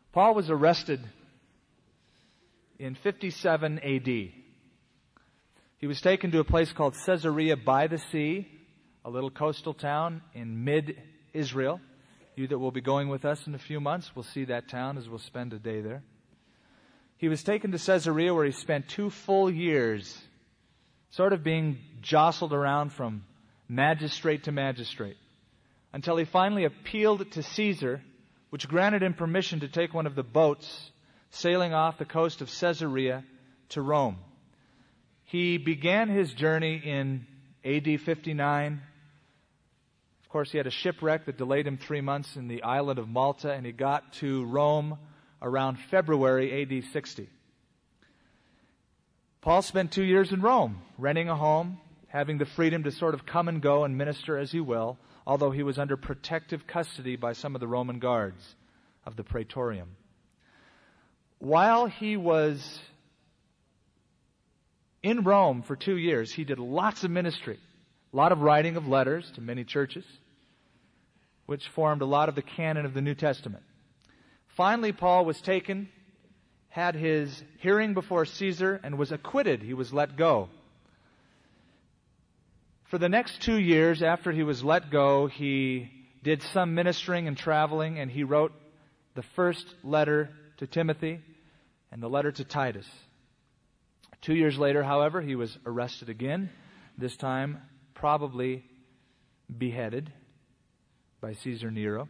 Paul was arrested in 57 AD. He was taken to a place called Caesarea by the Sea, a little coastal town in mid-Israel. You that will be going with us in a few months will see that town as we'll spend a day there. He was taken to Caesarea where he spent 2 full years sort of being jostled around from magistrate to magistrate until he finally appealed to Caesar, which granted him permission to take one of the boats sailing off the coast of Caesarea to Rome. He began his journey in AD 59. Of course, he had a shipwreck that delayed him 3 months in the island of Malta, and he got to Rome around February AD 60. Paul spent 2 years in Rome, renting a home, having the freedom to sort of come and go and minister as he will, although he was under protective custody by some of the Roman guards of the Praetorium. While he was in Rome for 2 years, he did lots of ministry, a lot of writing of letters to many churches, which formed a lot of the canon of the New Testament. Finally, Paul was taken, had his hearing before Caesar, and was acquitted. He was let go. For the next 2 years after he was let go, he did some ministering and traveling, and he wrote the first letter to Timothy and the letter to Titus. 2 years later, however, he was arrested again, this time probably beheaded by Caesar Nero.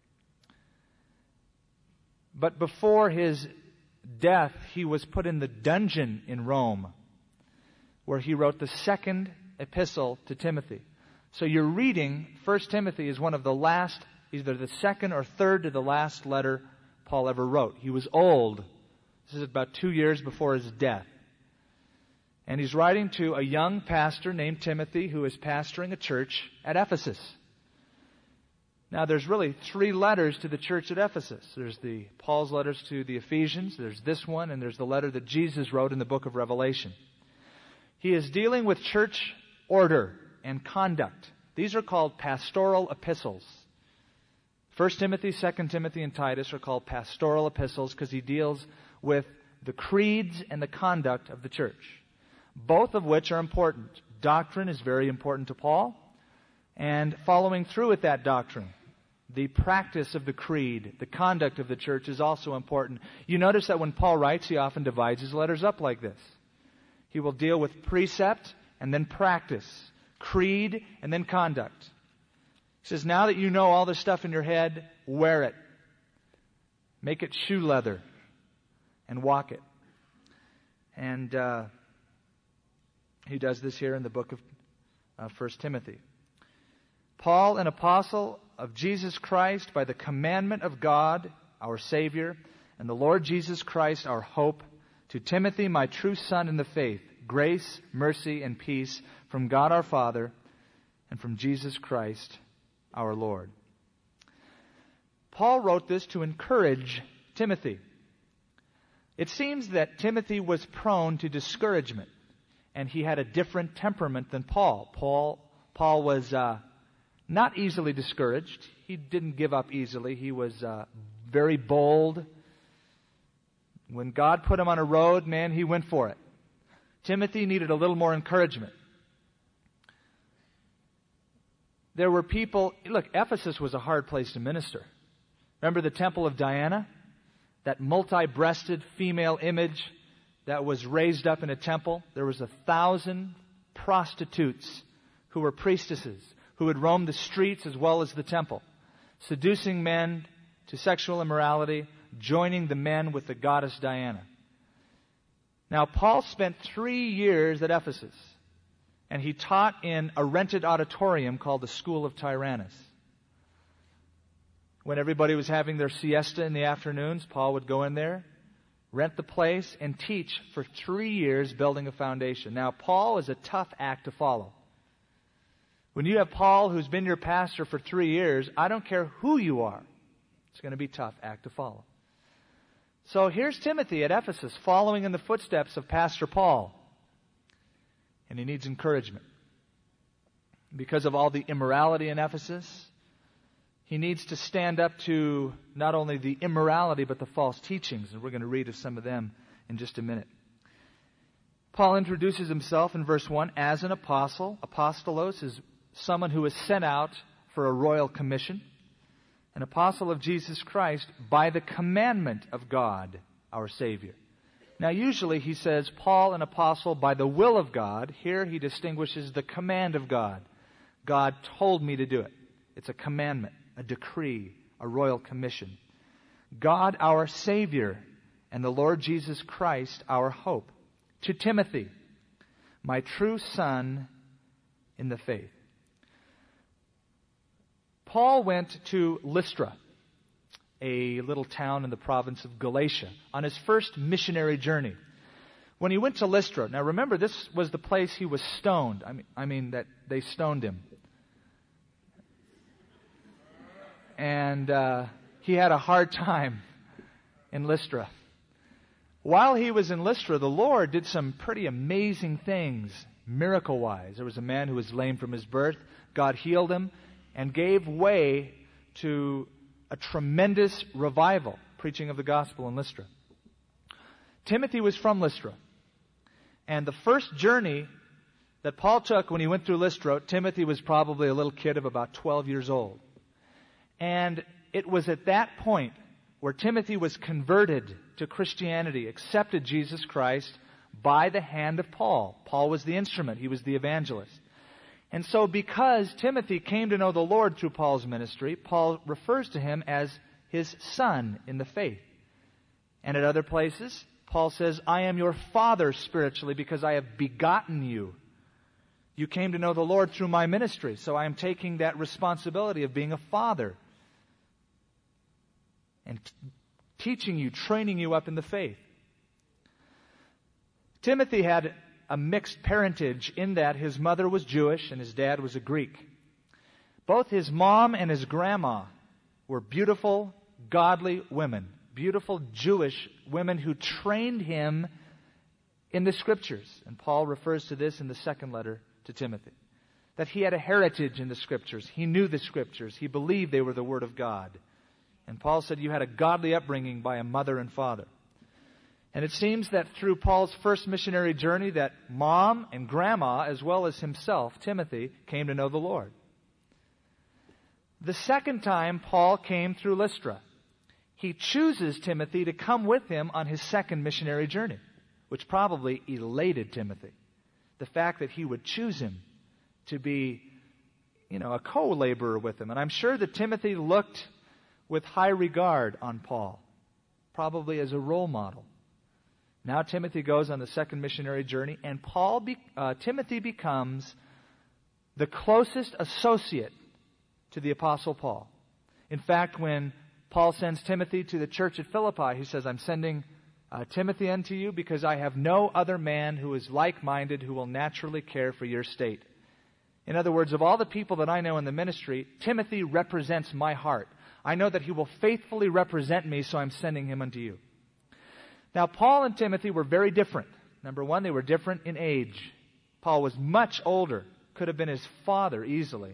But before his death, he was put in the dungeon in Rome, where he wrote the second epistle to Timothy. So you're reading 1 Timothy is one of the last, either the second or third to the last letter Paul ever wrote. He was old. This is about 2 years before his death. And he's writing to a young pastor named Timothy who is pastoring a church at Ephesus. Now there's really 3 letters to the church at Ephesus. There's Paul's letters to the Ephesians, there's this one, and there's the letter that Jesus wrote in the book of Revelation. He is dealing with church order and conduct. These are called pastoral epistles. 1 Timothy, 2 Timothy, and Titus are called pastoral epistles because he deals with the creeds and the conduct of the church, both of which are important. Doctrine is very important to Paul, and following through with that doctrine, the practice of the creed, the conduct of the church is also important. You notice that when Paul writes, he often divides his letters up like this. He will deal with precept and then practice, creed and then conduct. He says, now that you know all this stuff in your head, wear it. Make it shoe leather and walk it. And he does this here in the book of 1 Timothy. Paul, an apostle of Jesus Christ by the commandment of God, our Savior, and the Lord Jesus Christ, our hope, to Timothy, my true son in the faith, grace, mercy, and peace from God our Father and from Jesus Christ our Lord. Paul wrote this to encourage Timothy. It seems that Timothy was prone to discouragement, and he had a different temperament than Paul. Paul was not easily discouraged. He didn't give up easily. He was very bold. When God put him on a road, man, he went for it. Timothy needed a little more encouragement. There were people, look, Ephesus was a hard place to minister. Remember the temple of Diana? That multi-breasted female image that was raised up in a temple? There was 1,000 prostitutes who were priestesses, who would roam the streets as well as the temple, seducing men to sexual immorality, joining the men with the goddess Diana. Now, Paul spent 3 years at Ephesus, and he taught in a rented auditorium called the School of Tyrannus. When everybody was having their siesta in the afternoons, Paul would go in there, rent the place, and teach for 3 years, building a foundation. Now, Paul is a tough act to follow. When you have Paul, who's been your pastor for 3 years, I don't care who you are, it's going to be a tough act to follow. So here's Timothy at Ephesus, following in the footsteps of Pastor Paul. And he needs encouragement. Because of all the immorality in Ephesus, He needs to stand up to not only the immorality but the false teachings, and we're going to read of some of them in just a minute. Paul introduces himself in verse 1 as an apostle. Apostolos is someone who is sent out for a royal commission. An apostle of Jesus Christ by the commandment of God, our Savior. Now usually he says, Paul, an apostle by the will of God. Here he distinguishes the command of God. God told me to do it. It's a commandment, a decree, a royal commission. God, our Savior, and the Lord Jesus Christ, our hope. To Timothy, my true son in the faith. Paul went to Lystra, a little town in the province of Galatia, on his first missionary journey. When he went to Lystra, now remember, this was the place he was stoned. I mean that they stoned him. And he had a hard time in Lystra. While he was in Lystra, the Lord did some pretty amazing things, miracle-wise. There was a man who was lame from his birth. God healed him and gave way to a tremendous revival, preaching of the gospel in Lystra. Timothy was from Lystra. And the first journey that Paul took when he went through Lystra, Timothy was probably a little kid of about 12 years old. And it was at that point where Timothy was converted to Christianity, accepted Jesus Christ by the hand of Paul. Paul was the instrument. He was the evangelist. And so because Timothy came to know the Lord through Paul's ministry, Paul refers to him as his son in the faith. And at other places, Paul says, I am your father spiritually because I have begotten you. You came to know the Lord through my ministry, so I am taking that responsibility of being a father and teaching you, training you up in the faith. Timothy had a mixed parentage in that his mother was Jewish and his dad was a Greek. Both his mom and his grandma were beautiful, godly women, beautiful Jewish women who trained him in the Scriptures. And Paul refers to this in the second letter to Timothy, that he had a heritage in the Scriptures. He knew the Scriptures. He believed they were the Word of God. And Paul said you had a godly upbringing by a mother and father. And it seems that through Paul's first missionary journey that mom and grandma, as well as himself, Timothy, came to know the Lord. The second time Paul came through Lystra, he chooses Timothy to come with him on his second missionary journey, which probably elated Timothy. The fact that he would choose him to be, a co-laborer with him. And I'm sure that Timothy looked with high regard on Paul, probably as a role model. Now Timothy goes on the second missionary journey, and Timothy becomes the closest associate to the Apostle Paul. In fact, when Paul sends Timothy to the church at Philippi, he says, I'm sending Timothy unto you because I have no other man who is like-minded who will naturally care for your state. In other words, of all the people that I know in the ministry, Timothy represents my heart. I know that he will faithfully represent me, so I'm sending him unto you. Now, Paul and Timothy were very different. Number one, they were different in age. Paul was much older, could have been his father easily.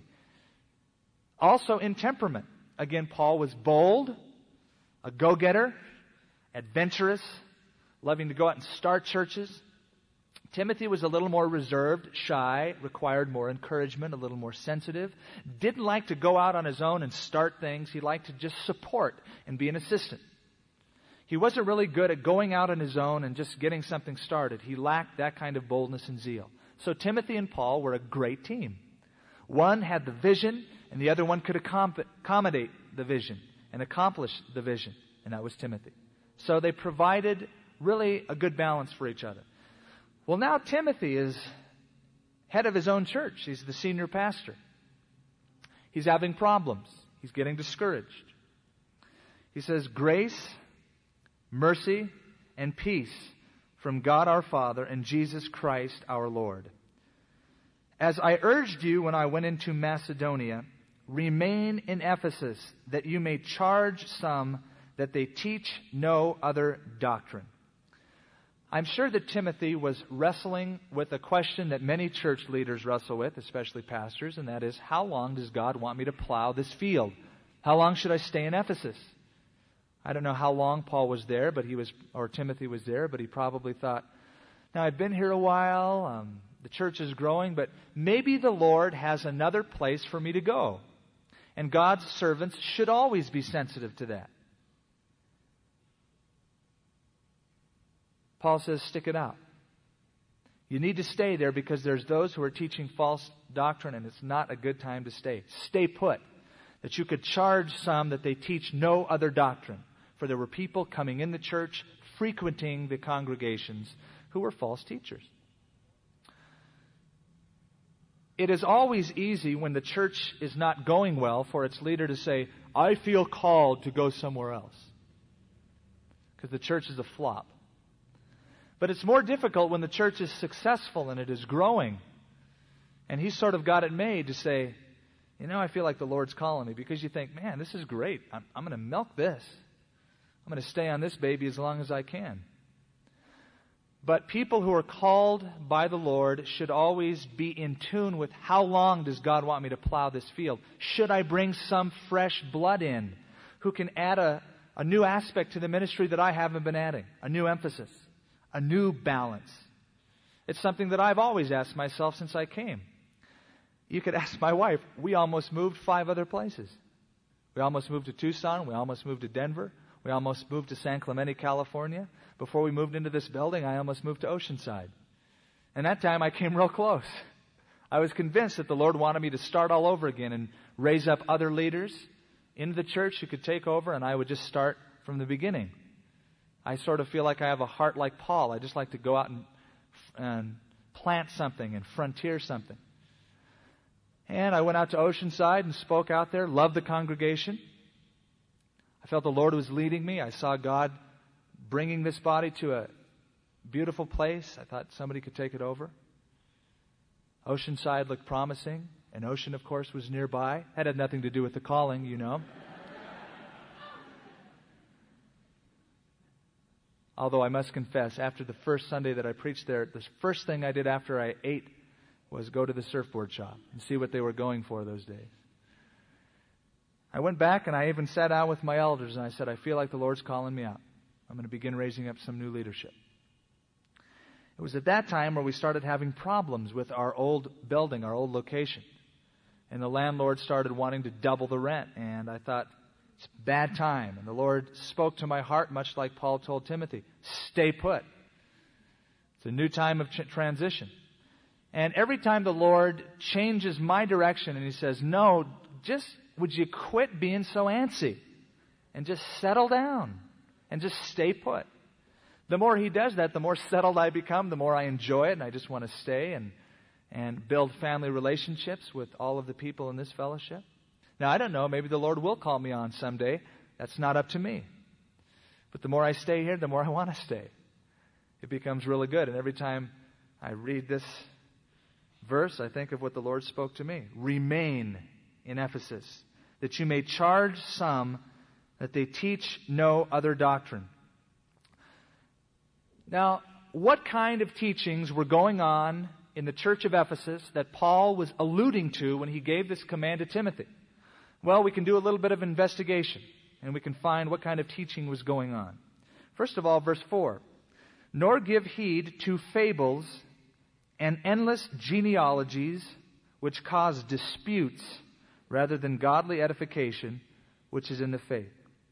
Also in temperament. Again, Paul was bold, a go-getter, adventurous, loving to go out and start churches. Timothy was a little more reserved, shy, required more encouragement, a little more sensitive, didn't like to go out on his own and start things. He liked to just support and be an assistant. He wasn't really good at going out on his own and just getting something started. He lacked that kind of boldness and zeal. So Timothy and Paul were a great team. One had the vision, and the other one could accommodate the vision and accomplish the vision, and that was Timothy. So they provided really a good balance for each other. Well, now Timothy is head of his own church. He's the senior pastor. He's having problems. He's getting discouraged. He says, grace, mercy, and peace from God our Father and Jesus Christ our Lord. As I urged you when I went into Macedonia, remain in Ephesus, that you may charge some that they teach no other doctrine. I'm sure that Timothy was wrestling with a question that many church leaders wrestle with, especially pastors, and that is, how long does God want me to plow this field? How long should I stay in Ephesus? I don't know how long Paul was there, or Timothy was there, but he probably thought, now I've been here a while, the church is growing, but maybe the Lord has another place for me to go. And God's servants should always be sensitive to that. Paul says, stick it out. You need to stay there because there's those who are teaching false doctrine, and it's not a good time to stay. Stay put. That you could charge some that they teach no other doctrine. For there were people coming in the church, frequenting the congregations, who were false teachers. It is always easy when the church is not going well for its leader to say, I feel called to go somewhere else. Because the church is a flop. But it's more difficult when the church is successful and it is growing. And he's sort of got it made to say, I feel like the Lord's calling me. Because you think, man, this is great. I'm going to milk this. I'm going to stay on this baby as long as I can. But people who are called by the Lord should always be in tune with how long does God want me to plow this field? Should I bring some fresh blood in who can add a new aspect to the ministry that I haven't been adding? A new emphasis, a new balance. It's something that I've always asked myself since I came. You could ask my wife. We almost moved 5 other places. We almost moved to Tucson. We almost moved to Denver. We almost moved to San Clemente, California. Before we moved into this building, I almost moved to Oceanside. And that time I came real close. I was convinced that the Lord wanted me to start all over again and raise up other leaders into the church who could take over, and I would just start from the beginning. I sort of feel like I have a heart like Paul. I just like to go out and plant something and frontier something. And I went out to Oceanside and spoke out there, loved the congregation. I felt the Lord was leading me. I saw God bringing this body to a beautiful place. I thought somebody could take it over. Oceanside looked promising. An ocean, of course, was nearby. That had nothing to do with the calling, you know. Although I must confess, after the first Sunday that I preached there, the first thing I did after I ate was go to the surfboard shop and see what they were going for those days. I went back and I even sat down with my elders and I said, I feel like the Lord's calling me out. I'm going to begin raising up some new leadership. It was at that time where we started having problems with our old building, our old location. And the landlord started wanting to double the rent. And I thought, it's a bad time. And the Lord spoke to my heart, much like Paul told Timothy, stay put. It's a new time of transition. And every time the Lord changes my direction and He says, no, just would you quit being so antsy and just settle down and just stay put. The more He does that, the more settled I become, the more I enjoy it, and I just want to stay and build family relationships with all of the people in this fellowship. Now, I don't know, maybe the Lord will call me on someday. That's not up to me. But the more I stay here, the more I want to stay. It becomes really good. And every time I read this verse, I think of what the Lord spoke to me. Remain in Ephesus, that you may charge some that they teach no other doctrine. Now, what kind of teachings were going on in the church of Ephesus that Paul was alluding to when he gave this command to Timothy? Well, we can do a little bit of investigation, and we can find what kind of teaching was going on. First of all, verse 4. Nor give heed to fables and endless genealogies which cause disputes rather than godly edification which is in the faith.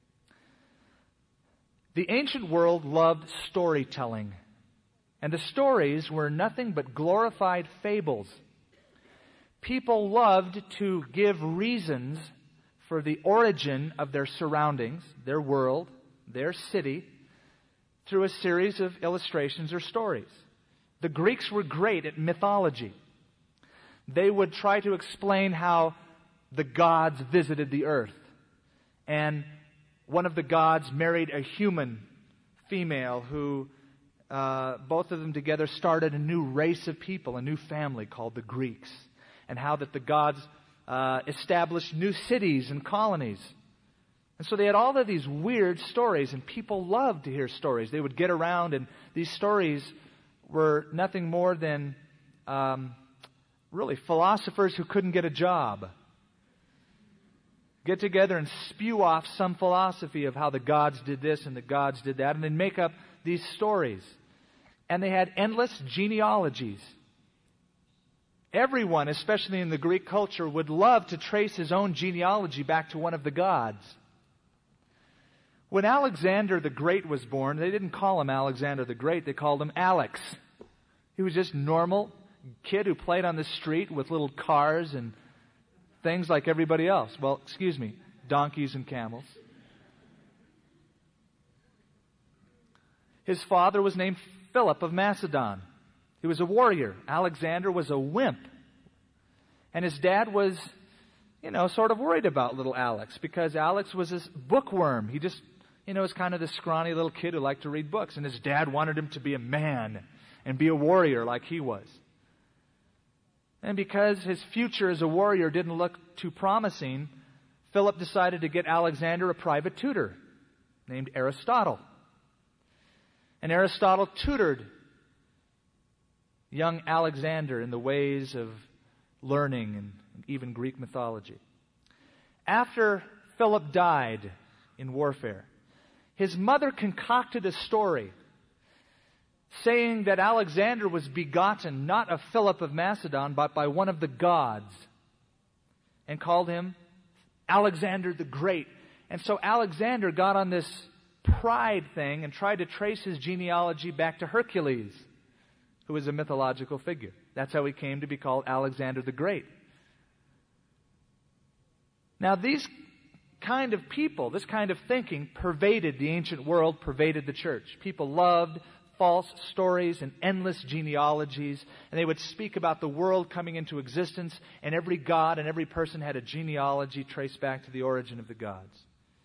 The ancient world loved storytelling, and the stories were nothing but glorified fables. People loved to give reasons for the origin of their surroundings, their world, their city, through a series of illustrations or stories. The Greeks were great at mythology. They would try to explain how the gods visited the earth. And one of the gods married a human female who, both of them together started a new race of people, a new family called the Greeks. And how that the gods established new cities and colonies. And so they had all of these weird stories, and people loved to hear stories. They would get around, and these stories were nothing more than really philosophers who couldn't get a job. get together and spew off some philosophy of how the gods did this and the gods did that, and then make up these stories. And they had endless genealogies. Everyone, especially in the Greek culture, would love to trace his own genealogy back to one of the gods. When Alexander the Great was born, they didn't call him Alexander the Great, they called him Alex. He was just a normal kid who played on the street with little cars and things like everybody else. Well, excuse me, donkeys and camels. His father was named Philip of Macedon. He was a warrior. Alexander was a wimp. And his dad was, sort of worried about little Alex because Alex was this bookworm. He just, was kind of this scrawny little kid who liked to read books. And his dad wanted him to be a man and be a warrior like he was. And because his future as a warrior didn't look too promising, Philip decided to get Alexander a private tutor named Aristotle. And Aristotle tutored young Alexander in the ways of learning and even Greek mythology. After Philip died in warfare, his mother concocted a story saying that Alexander was begotten not of Philip of Macedon, but by one of the gods, and called him Alexander the Great. And so Alexander got on this pride thing and tried to trace his genealogy back to Hercules, who was a mythological figure. That's how he came to be called Alexander the Great. Now, these kind of people, this kind of thinking pervaded the ancient world, pervaded the church. People loved false stories and endless genealogies, and they would speak about the world coming into existence, and every god and every person had a genealogy traced back to the origin of the gods.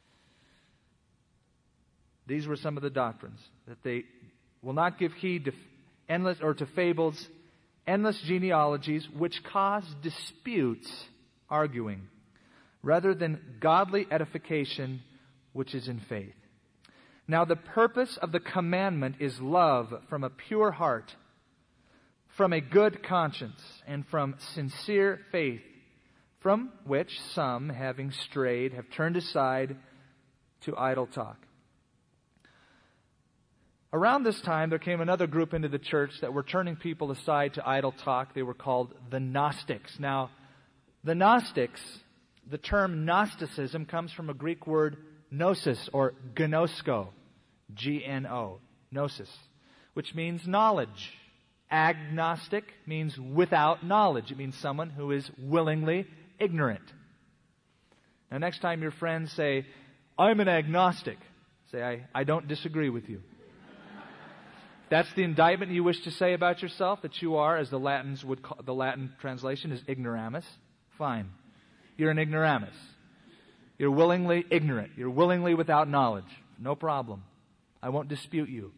These were some of the doctrines, that they will not give heed to endless or to fables, endless genealogies which cause disputes, arguing, rather than godly edification which is in faith. Now the purpose of the commandment is love from a pure heart, from a good conscience, and from sincere faith, from which some, having strayed, have turned aside to idle talk. Around this time, there came another group into the church that were turning people aside to idle talk. They were called the Gnostics. Now, the Gnostics, the term Gnosticism comes from a Greek word gnosis or gnosko, G-N-O, gnosis, which means knowledge. Agnostic means without knowledge. It means someone who is willingly ignorant. Now, next time your friends say, I'm an agnostic, say, I don't disagree with you. That's the indictment you wish to say about yourself, that you are, as the Latins would call, the Latin translation is ignoramus. Fine. You're an ignoramus. You're willingly ignorant. You're willingly without knowledge. No problem. I won't dispute you.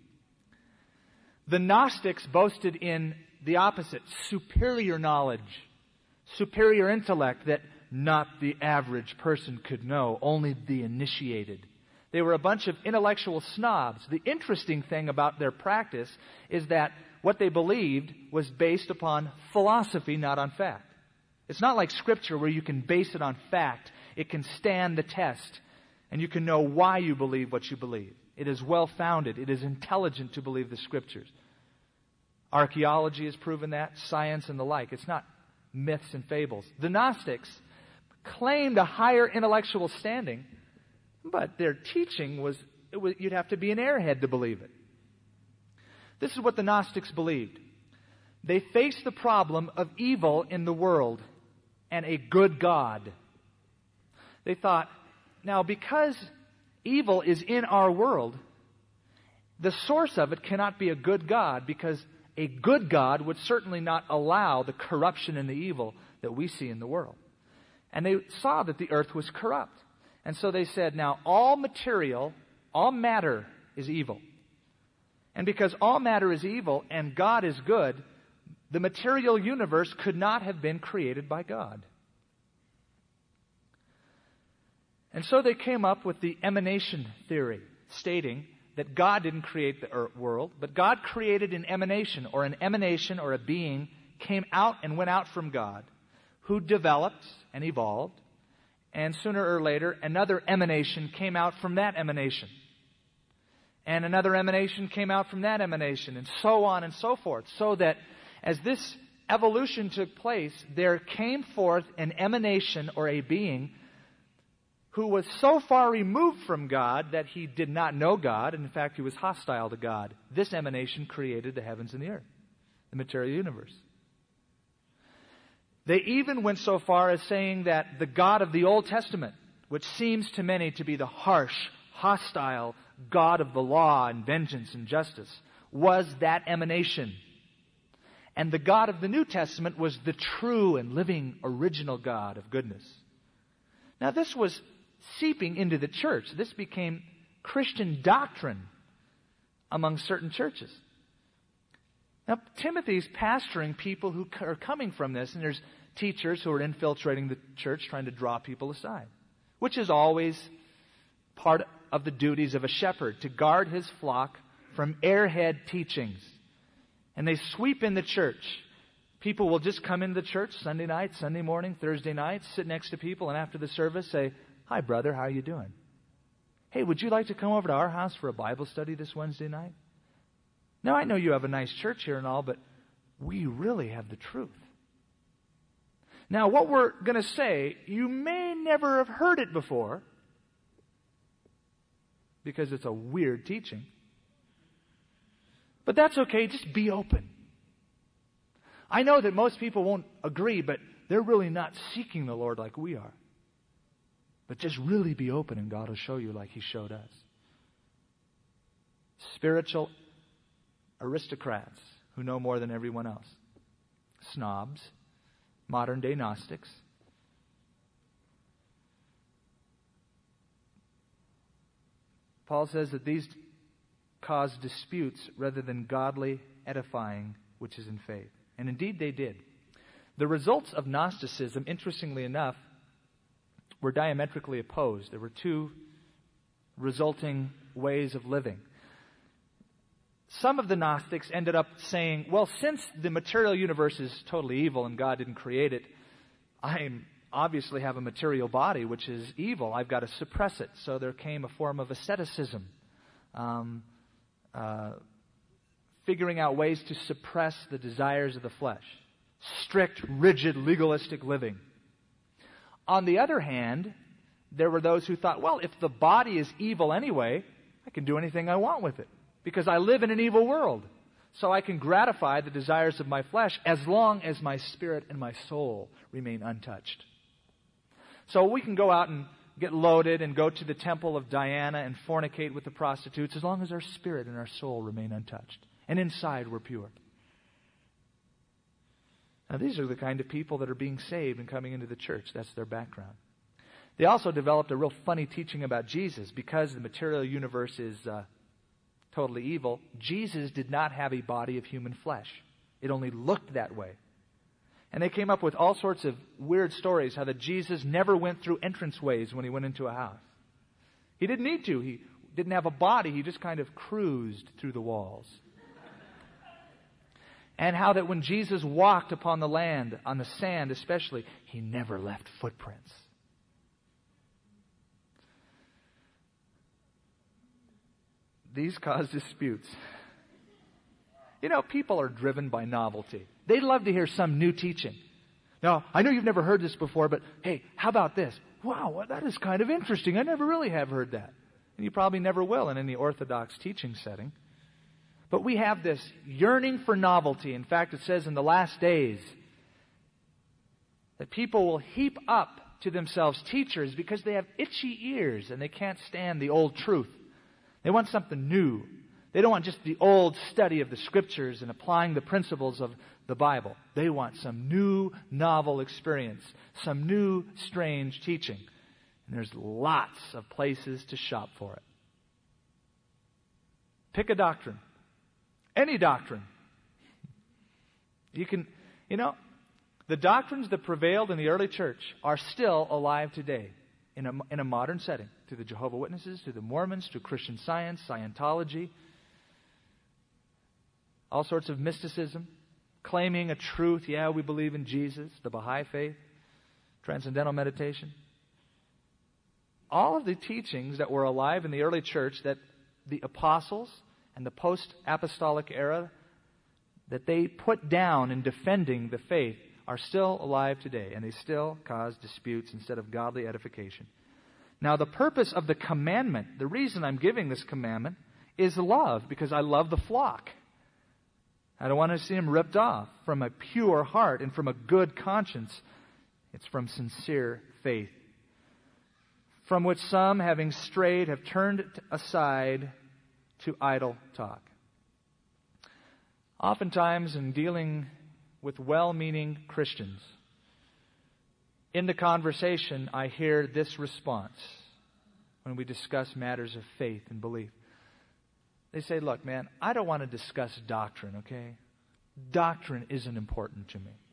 The Gnostics boasted in the opposite, superior knowledge, superior intellect that not the average person could know, only the initiated. They were a bunch of intellectual snobs. The interesting thing about their practice is that what they believed was based upon philosophy, not on fact. It's not like Scripture where you can base it on fact. It can stand the test, and you can know why you believe what you believe. It is well-founded. It is intelligent to believe the Scriptures. Archaeology has proven that, science and the like. It's not myths and fables. The Gnostics claimed a higher intellectual standing, but their teaching was you'd have to be an airhead to believe it. This is what the Gnostics believed. They faced the problem of evil in the world and a good God. They thought, now because evil is in our world, the source of it cannot be a good God, because a good God would certainly not allow the corruption and the evil that we see in the world. And they saw that the earth was corrupt. And so they said, now all material, all matter is evil. And because all matter is evil and God is good, the material universe could not have been created by God. And so they came up with the emanation theory, stating that God didn't create the world, but God created an emanation or a being came out and went out from God, who developed and evolved And sooner or later, another emanation came out from that emanation. And another emanation came out from that emanation, and so on and so forth. So that as this evolution took place, there came forth an emanation or a being who was so far removed from God that he did not know God, and in fact he was hostile to God. This emanation created the heavens and the earth, the material universe. They even went so far as saying that the God of the Old Testament, which seems to many to be the harsh, hostile God of the law and vengeance and justice, was that emanation. And the God of the New Testament was the true and living original God of goodness. Now this was seeping into the church. This became Christian doctrine among certain churches. Now, Timothy's pastoring people who are coming from this, and there's teachers who are infiltrating the church trying to draw people aside, which is always part of the duties of a shepherd, to guard his flock from airhead teachings. And they sweep in the church. People will just come into the church Sunday night, Sunday morning, Thursday night, sit next to people, and after the service say, "Hi, brother, how are you doing? Hey, would you like to come over to our house for a Bible study this Wednesday night? Now, I know you have a nice church here and all, but we really have the truth." Now, what we're going to say, you may never have heard it before, because it's a weird teaching. But that's okay, just be open. I know that most people won't agree, but they're really not seeking the Lord like we are. But just really be open and God will show you like He showed us. Spiritual aristocrats who know more than everyone else. Snobs, modern day Gnostics. Paul says that these cause disputes rather than godly edifying, which is in faith. And indeed they did. The results of Gnosticism, interestingly enough, were diametrically opposed. There were two resulting ways of living. Some of the Gnostics ended up saying, well, since the material universe is totally evil and God didn't create it, I obviously have a material body which is evil. I've got to suppress it. So there came a form of asceticism, figuring out ways to suppress the desires of the flesh. Strict, rigid, legalistic living. On the other hand, there were those who thought, well, if the body is evil anyway, I can do anything I want with it, because I live in an evil world. So I can gratify the desires of my flesh as long as my spirit and my soul remain untouched. So we can go out and get loaded and go to the temple of Diana and fornicate with the prostitutes as long as our spirit and our soul remain untouched. And inside we're pure. Now these are the kind of people that are being saved and coming into the church. That's their background. They also developed a real funny teaching about Jesus. Because the material universe is totally evil, Jesus did not have a body of human flesh. It only looked that way. And they came up with all sorts of weird stories, how that Jesus never went through entranceways when He went into a house. He didn't need to. He didn't have a body. He just kind of cruised through the walls. And how that when Jesus walked upon the land, on the sand especially, He never left footprints. These cause disputes. You know, people are driven by novelty. They love to hear some new teaching. Now, I know you've never heard this before, but hey, how about this? Wow, well, that is kind of interesting. I never really have heard that. And you probably never will in any orthodox teaching setting. But we have this yearning for novelty. In fact, it says in the last days that people will heap up to themselves teachers because they have itchy ears and they can't stand the old truth. They want something new. They don't want just the old study of the Scriptures and applying the principles of the Bible. They want some new, novel experience, some new, strange teaching. And there's lots of places to shop for it. Pick a doctrine. Any doctrine. The doctrines that prevailed in the early church are still alive today in a modern setting. Through the Jehovah's Witnesses, through the Mormons, through Christian Science, Scientology, all sorts of mysticism, claiming a truth. Yeah, we believe in Jesus, the Baha'i faith, transcendental meditation. all of the teachings that were alive in the early church that the apostles and the post-apostolic era that they put down in defending the faith are still alive today, and they still cause disputes instead of godly edification. Now, the purpose of the commandment, the reason I'm giving this commandment, is love, because I love the flock. I don't want to see them ripped off from a pure heart and from a good conscience. It's from sincere faith, from which some, having strayed, have turned aside to idle talk. Oftentimes, in dealing with well-meaning Christians, in the conversation, I hear this response when we discuss matters of faith and belief. They say, look, man, I don't want to discuss doctrine, okay? Doctrine isn't important to me.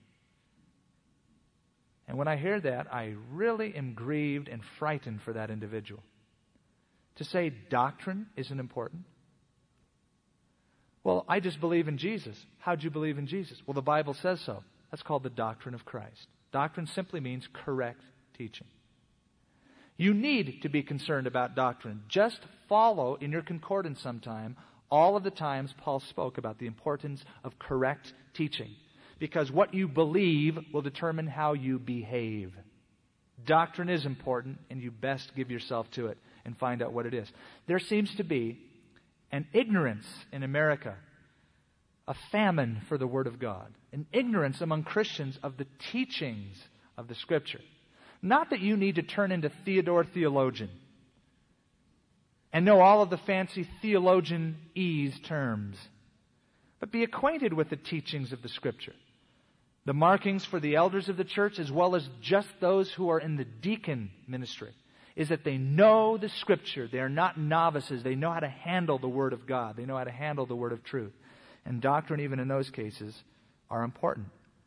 And when I hear that, I really am grieved and frightened for that individual. To say doctrine isn't important? Well, I just believe in Jesus. How'd you believe in Jesus? Well, the Bible says so. That's called the doctrine of Christ. Doctrine simply means correct teaching. You need to be concerned about doctrine. Just follow in your concordance sometime all of the times Paul spoke about the importance of correct teaching. Because what you believe will determine how you behave. Doctrine is important, and you best give yourself to it and find out what it is. There seems to be an ignorance in America, a famine for the Word of God, an ignorance among Christians of the teachings of the Scripture. Not that you need to turn into Theodore Theologian and know all of the fancy theologian-ese terms, but be acquainted with the teachings of the Scripture. The markings for the elders of the church, as well as just those who are in the deacon ministry, is that they know the Scripture. They are not novices. They know how to handle the Word of God. They know how to handle the Word of truth. And doctrine, even in those cases, are important.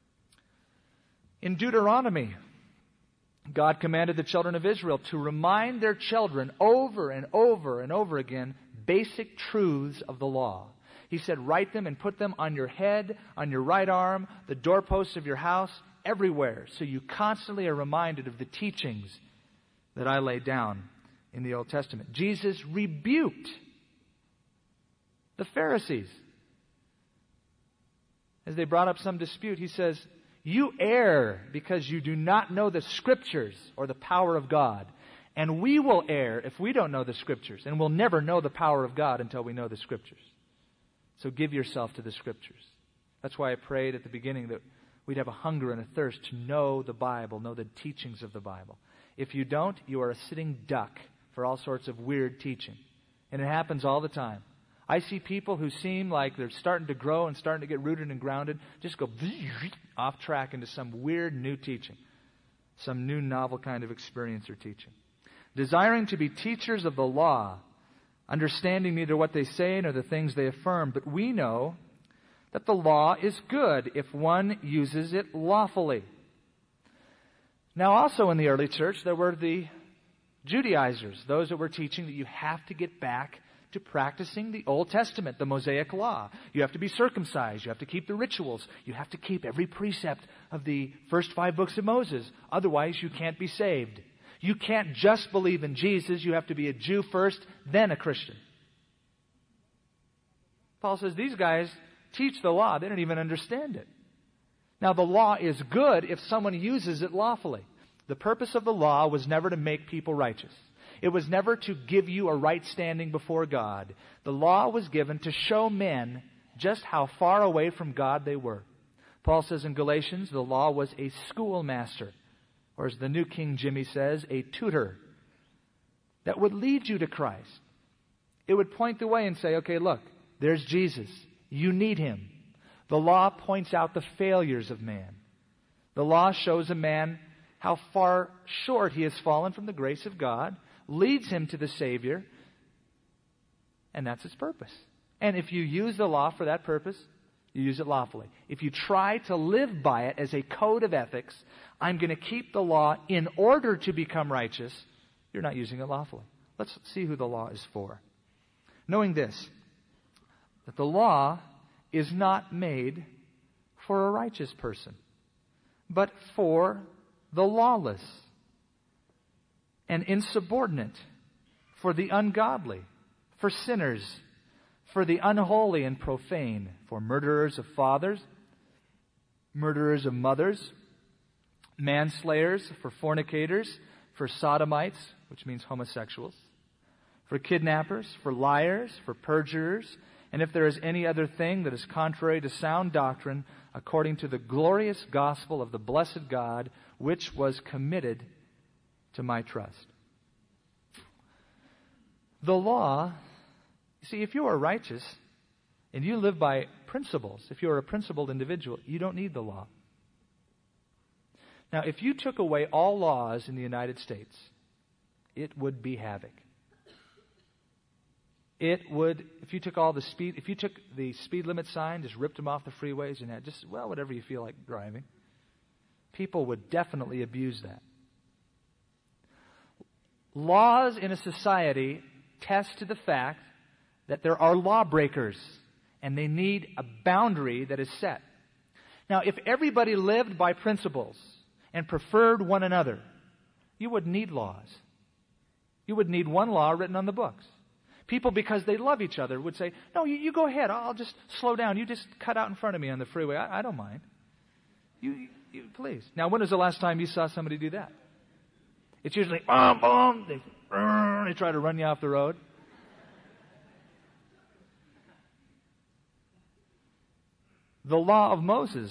In Deuteronomy, God commanded the children of Israel to remind their children over and over and over again basic truths of the law. He said, write them and put them on your head, on your right arm, the doorposts of your house, everywhere, so you constantly are reminded of the teachings that I laid down in the Old Testament. Jesus rebuked the Pharisees. As they brought up some dispute, he says, you err because you do not know the Scriptures or the power of God. And we will err if we don't know the Scriptures. And we'll never know the power of God until we know the Scriptures. So give yourself to the Scriptures. That's why I prayed at the beginning that we'd have a hunger and a thirst to know the Bible, know the teachings of the Bible. If you don't, you are a sitting duck for all sorts of weird teaching. And it happens all the time. I see people who seem like they're starting to grow and starting to get rooted and grounded, just go off track into some weird new teaching, some new novel kind of experience or teaching. Desiring to be teachers of the law, understanding neither what they say nor the things they affirm, but we know that the law is good if one uses it lawfully. Now also in the early church there were the Judaizers, those that were teaching that you have to get back to practicing the Old Testament, the Mosaic Law. You have to be circumcised. You have to keep the rituals. You have to keep every precept of the first 5 books of Moses. Otherwise, you can't be saved. You can't just believe in Jesus. You have to be a Jew first, then a Christian. Paul says these guys teach the law. They don't even understand it. Now, the law is good if someone uses it lawfully. The purpose of the law was never to make people righteous. It was never to give you a right standing before God. The law was given to show men just how far away from God they were. Paul says in Galatians, the law was a schoolmaster, or as the New King Jimmy says, a tutor that would lead you to Christ. It would point the way and say, okay, look, there's Jesus. You need Him. The law points out the failures of man. The law shows a man how far short he has fallen from the grace of God, leads him to the Savior, and that's its purpose. And if you use the law for that purpose, you use it lawfully. If you try to live by it as a code of ethics, I'm going to keep the law in order to become righteous, you're not using it lawfully. Let's see who the law is for. Knowing this, that the law is not made for a righteous person, but for the lawless, and insubordinate, for the ungodly, for sinners, for the unholy and profane, for murderers of fathers, murderers of mothers, manslayers, for fornicators, for sodomites, which means homosexuals, for kidnappers, for liars, for perjurers, and if there is any other thing that is contrary to sound doctrine, according to the glorious gospel of the blessed God, which was committed to my trust. The law, you see, if you are righteous and you live by principles, if you are a principled individual, you don't need the law. Now, if you took away all laws in the United States, it would be havoc. It would, if you took the speed limit sign, just ripped them off the freeways and had just, whatever you feel like driving, people would definitely abuse that. Laws in a society test to the fact that there are lawbreakers and they need a boundary that is set. Now, if everybody lived by principles and preferred one another, you wouldn't need laws. You would need one law written on the books. People, because they love each other, would say, no, you go ahead. I'll just slow down. You just cut out in front of me on the freeway. I don't mind. You please. Now, when was the last time you saw somebody do that? It's usually, they try to run you off the road. The law of Moses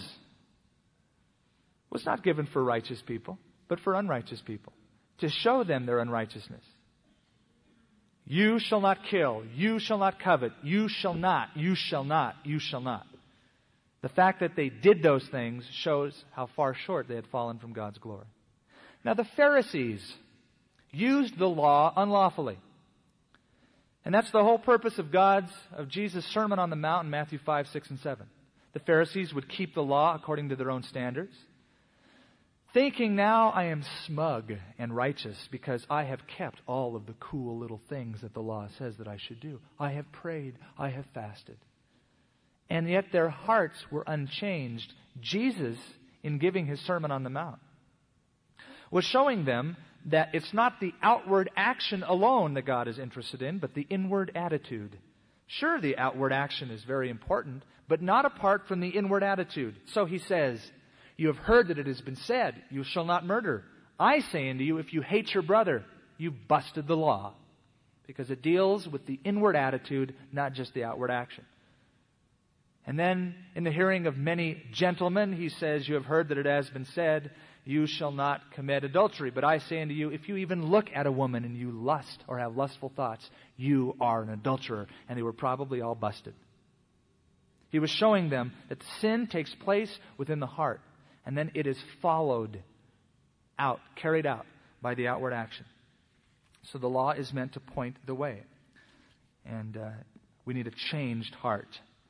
was not given for righteous people, but for unrighteous people, to show them their unrighteousness. You shall not kill. You shall not covet. You shall not. You shall not. You shall not. The fact that they did those things shows how far short they had fallen from God's glory. Now, the Pharisees used the law unlawfully. And that's the whole purpose of Jesus' Sermon on the Mount in Matthew 5, 6, and 7. The Pharisees would keep the law according to their own standards, thinking, now I am smug and righteous because I have kept all of the cool little things that the law says that I should do. I have prayed. I have fasted. And yet their hearts were unchanged. Jesus, in giving his Sermon on the Mount, was showing them that it's not the outward action alone that God is interested in, but the inward attitude. Sure, the outward action is very important, but not apart from the inward attitude. So he says, you have heard that it has been said, you shall not murder. I say unto you, if you hate your brother, you busted the law. Because it deals with the inward attitude, not just the outward action. And then, in the hearing of many gentlemen, he says, you have heard that it has been said, you shall not commit adultery. But I say unto you, if you even look at a woman and you lust or have lustful thoughts, you are an adulterer. And they were probably all busted. He was showing them that sin takes place within the heart. And then it is followed out, carried out by the outward action. So the law is meant to point the way. And we need a changed heart.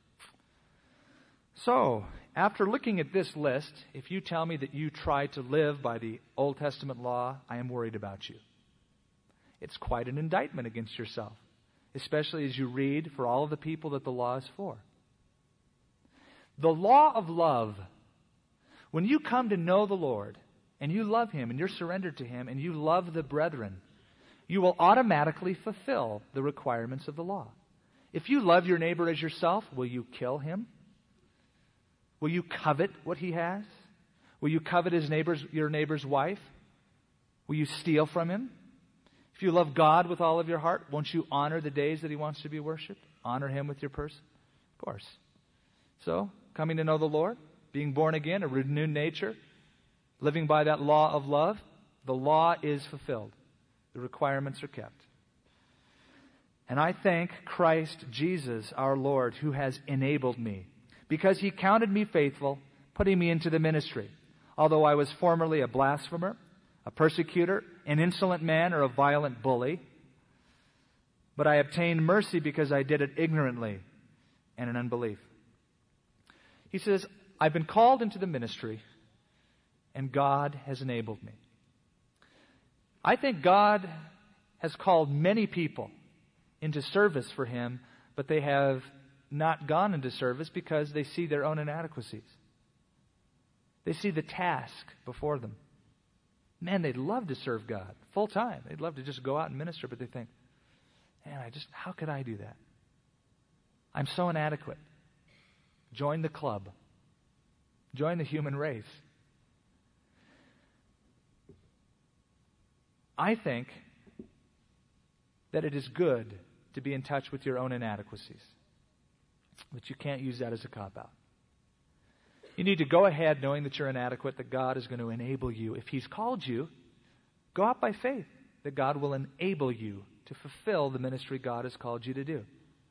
So, after looking at this list, if you tell me that you try to live by the Old Testament law, I am worried about you. It's quite an indictment against yourself, especially as you read for all of the people that the law is for. The law of love. When you come to know the Lord, and you love Him, and you're surrendered to Him, and you love the brethren, you will automatically fulfill the requirements of the law. If you love your neighbor as yourself, will you kill him? Will you covet what he has? Will you covet your neighbor's wife? Will you steal from him? If you love God with all of your heart, won't you honor the days that He wants to be worshipped? Honor Him with your person? Of course. So, coming to know the Lord, being born again, a renewed nature, living by that law of love, the law is fulfilled. The requirements are kept. And I thank Christ Jesus, our Lord, who has enabled me, because He counted me faithful, putting me into the ministry. Although I was formerly a blasphemer, a persecutor, an insolent man, or a violent bully, but I obtained mercy because I did it ignorantly and in unbelief. He says, I've been called into the ministry, and God has enabled me. I think God has called many people into service for Him, but they have not gone into service because they see their own inadequacies. They see the task before them. Man, they'd love to serve God full time. They'd love to just go out and minister, but they think, man, how could I do that? I'm so inadequate. Join the club. Join the human race. I think that it is good to be in touch with your own inadequacies, but you can't use that as a cop-out. You need to go ahead knowing that you're inadequate, that God is going to enable you. If He's called you, go out by faith, that God will enable you to fulfill the ministry God has called you to do.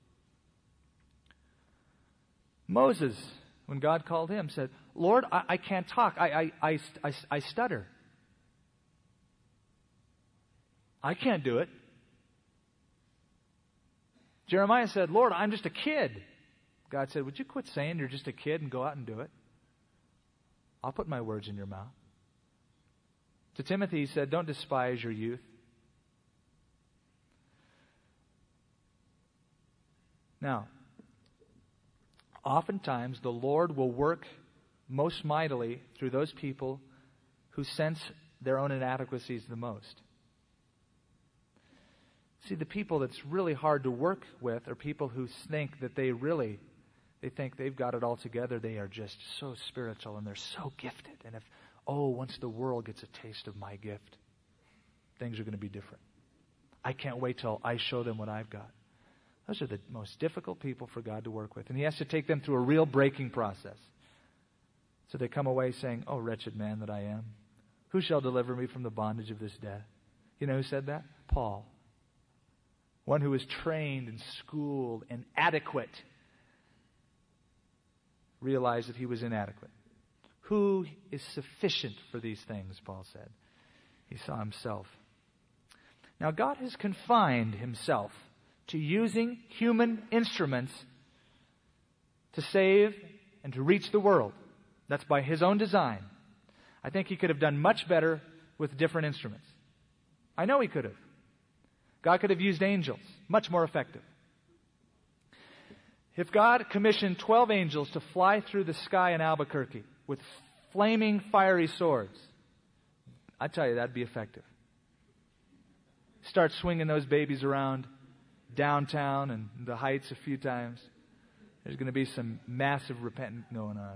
Moses, when God called him, said, Lord, I can't talk. I stutter. I can't do it. Jeremiah said, Lord, I'm just a kid. God said, would you quit saying you're just a kid and go out and do it? I'll put my words in your mouth. To Timothy, he said, don't despise your youth. Now, oftentimes the Lord will work most mightily through those people who sense their own inadequacies the most. See, the people that's really hard to work with are people who think that they think they've got it all together. They are just so spiritual and they're so gifted. And once the world gets a taste of my gift, things are going to be different. I can't wait till I show them what I've got. Those are the most difficult people for God to work with. And He has to take them through a real breaking process. So they come away saying, oh, wretched man that I am, who shall deliver me from the bondage of this death? You know who said that? Paul. One who was trained and schooled and adequate, realized that he was inadequate. Who is sufficient for these things, Paul said. He saw himself. Now, God has confined Himself to using human instruments to save and to reach the world. That's by His own design. I think He could have done much better with different instruments. I know He could have. God could have used angels, much more effective. If God commissioned 12 angels to fly through the sky in Albuquerque with flaming, fiery swords, I tell you, that'd be effective. Start swinging those babies around downtown and the heights a few times. There's going to be some massive repentance going on.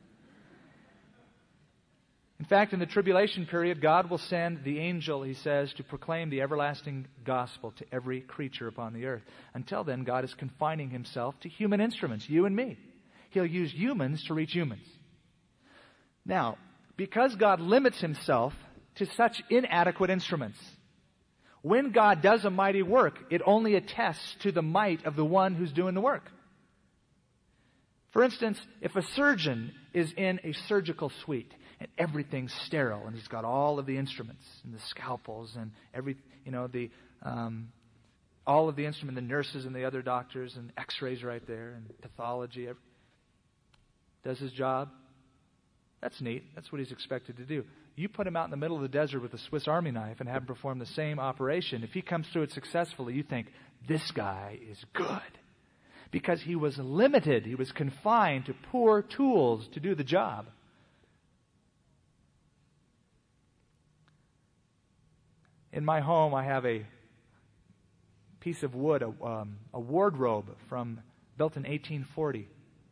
In fact, in the tribulation period, God will send the angel, He says, to proclaim the everlasting gospel to every creature upon the earth. Until then, God is confining Himself to human instruments, you and me. He'll use humans to reach humans. Now, because God limits Himself to such inadequate instruments, when God does a mighty work, it only attests to the might of the one who's doing the work. For instance, if a surgeon is in a surgical suite and everything's sterile and he's got all of the instruments and the scalpels and all of the instruments, the nurses and the other doctors and x-rays right there and pathology, does his job, that's neat. That's what he's expected to do. You put him out in the middle of the desert with a Swiss Army knife and have him perform the same operation. If he comes through it successfully, you think, this guy is good. Because he was limited. He was confined to poor tools to do the job. In my home, I have a piece of wood, a wardrobe built in 1840.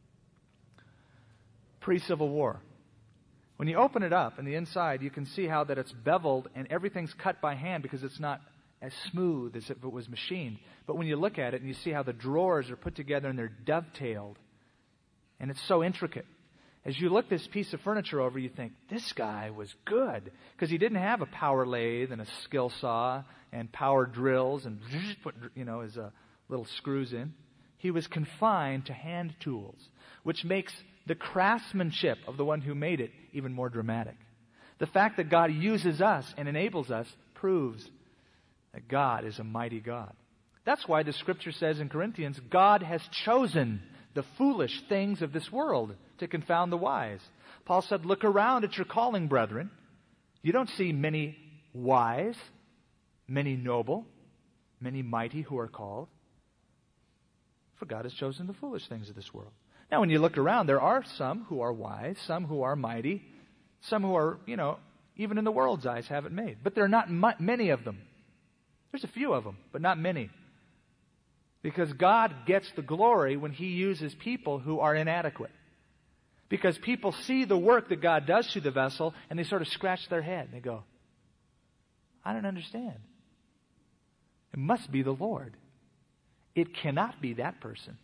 Pre-Civil War. When you open it up, on the inside, you can see how that it's beveled and everything's cut by hand because it's not as smooth as if it was machined. But when you look at it and you see how the drawers are put together and they're dovetailed, and it's so intricate. As you look this piece of furniture over, you think, this guy was good. Because he didn't have a power lathe and a skill saw and power drills and put his little screws in. He was confined to hand tools, which makes the craftsmanship of the one who made it even more dramatic. The fact that God uses us and enables us proves that God is a mighty God. That's why the Scripture says in Corinthians, God has chosen the foolish things of this world to confound the wise. Paul said, look around at your calling, brethren. You don't see many wise, many noble, many mighty who are called. For God has chosen the foolish things of this world. Now, when you look around, there are some who are wise, some who are mighty, some who are, even in the world's eyes, have it made. But there are not many of them. There's a few of them, but not many. Because God gets the glory when He uses people who are inadequate. Because people see the work that God does through the vessel, and they sort of scratch their head. And they go, I don't understand. It must be the Lord. It cannot be that person.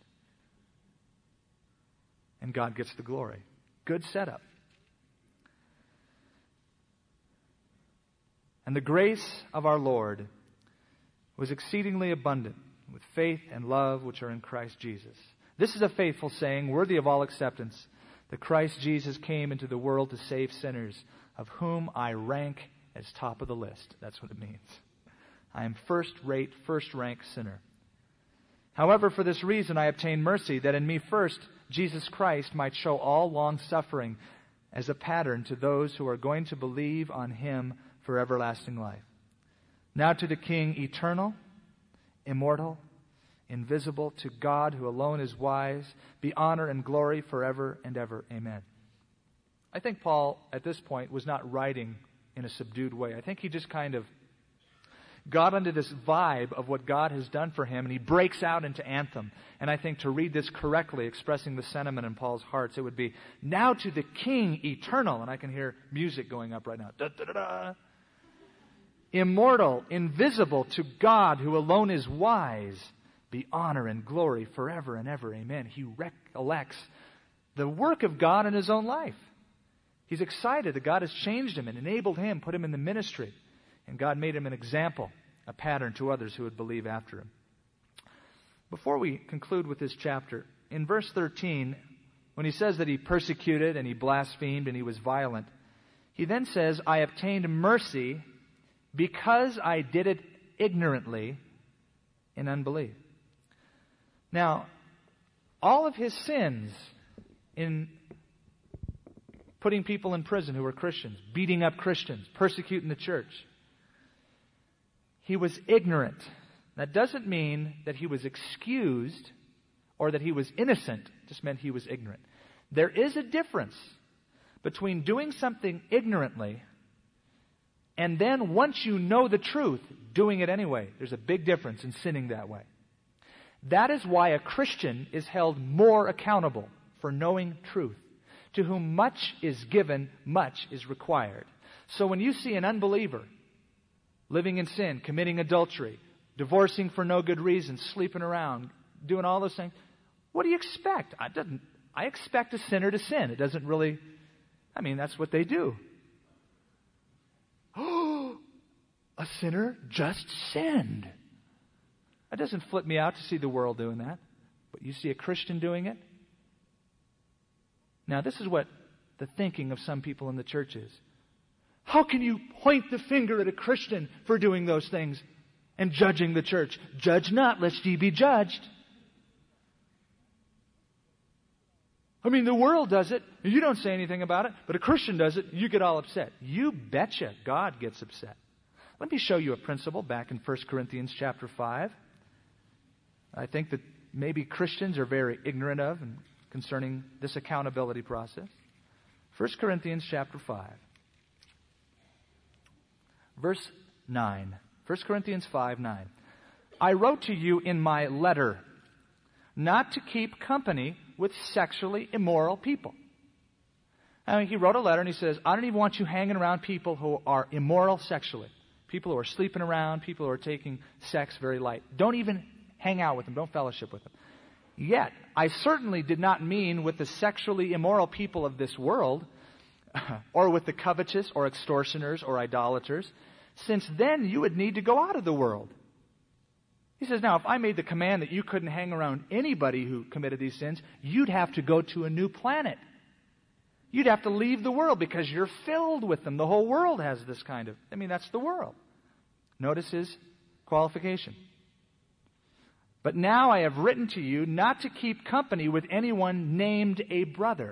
And God gets the glory. Good setup. And the grace of our Lord was exceedingly abundant with faith and love which are in Christ Jesus. This is a faithful saying, worthy of all acceptance, that Christ Jesus came into the world to save sinners, of whom I rank as top of the list. That's what it means. I am first-rate, first-rank sinner. However, for this reason I obtained mercy, that in me first Jesus Christ might show all long-suffering as a pattern to those who are going to believe on Him for everlasting life. Now to the King, eternal, immortal, invisible, to God who alone is wise, be honor and glory forever and ever. Amen. I think Paul, at this point, was not writing in a subdued way. I think he just kind of got into this vibe of what God has done for him, and he breaks out into anthem. And I think to read this correctly, expressing the sentiment in Paul's hearts, it would be, now to the King eternal, and I can hear music going up right now. Da, da, da, da. Immortal, invisible, to God who alone is wise, be honor and glory forever and ever. Amen. He recollects the work of God in his own life. He's excited that God has changed him and enabled him, put him in the ministry. And God made him an example, a pattern to others who would believe after him. Before we conclude with this chapter, in verse 13, when he says that he persecuted and he blasphemed and he was violent, he then says, I obtained mercy because I did it ignorantly in unbelief. Now, all of his sins in putting people in prison who were Christians, beating up Christians, persecuting the church, he was ignorant. That doesn't mean that he was excused or that he was innocent. It just meant he was ignorant. There is a difference between doing something ignorantly and then, once you know the truth, doing it anyway. There's a big difference in sinning that way. That is why a Christian is held more accountable for knowing truth. To whom much is given, much is required. So when you see an unbeliever living in sin, committing adultery, divorcing for no good reason, sleeping around, doing all those things, what do you expect? I expect a sinner to sin. It doesn't really, that's what they do. Oh, a sinner just sinned. That doesn't flip me out to see the world doing that. But you see a Christian doing it. Now, this is what the thinking of some people in the church is. How can you point the finger at a Christian for doing those things and judging the church? Judge not, lest ye be judged. The world does it, and you don't say anything about it, but a Christian does it, you get all upset. You betcha God gets upset. Let me show you a principle back in 1 Corinthians chapter 5. I think that maybe Christians are very ignorant of and concerning this accountability process. 1 Corinthians chapter 5. Verse 9. 1 Corinthians 5:9. I wrote to you in my letter not to keep company with sexually immoral people. He wrote a letter and he says, I don't even want you hanging around people who are immoral sexually. People who are sleeping around, people who are taking sex very light. Don't even hang out with them. Don't fellowship with them. Yet, I certainly did not mean with the sexually immoral people of this world, or with the covetous, or extortioners, or idolaters, since then you would need to go out of the world. He says, now, if I made the command that you couldn't hang around anybody who committed these sins, you'd have to go to a new planet. You'd have to leave the world because you're filled with them. The whole world has this kind of, that's the world. Notice his qualification. But now I have written to you not to keep company with anyone named a brother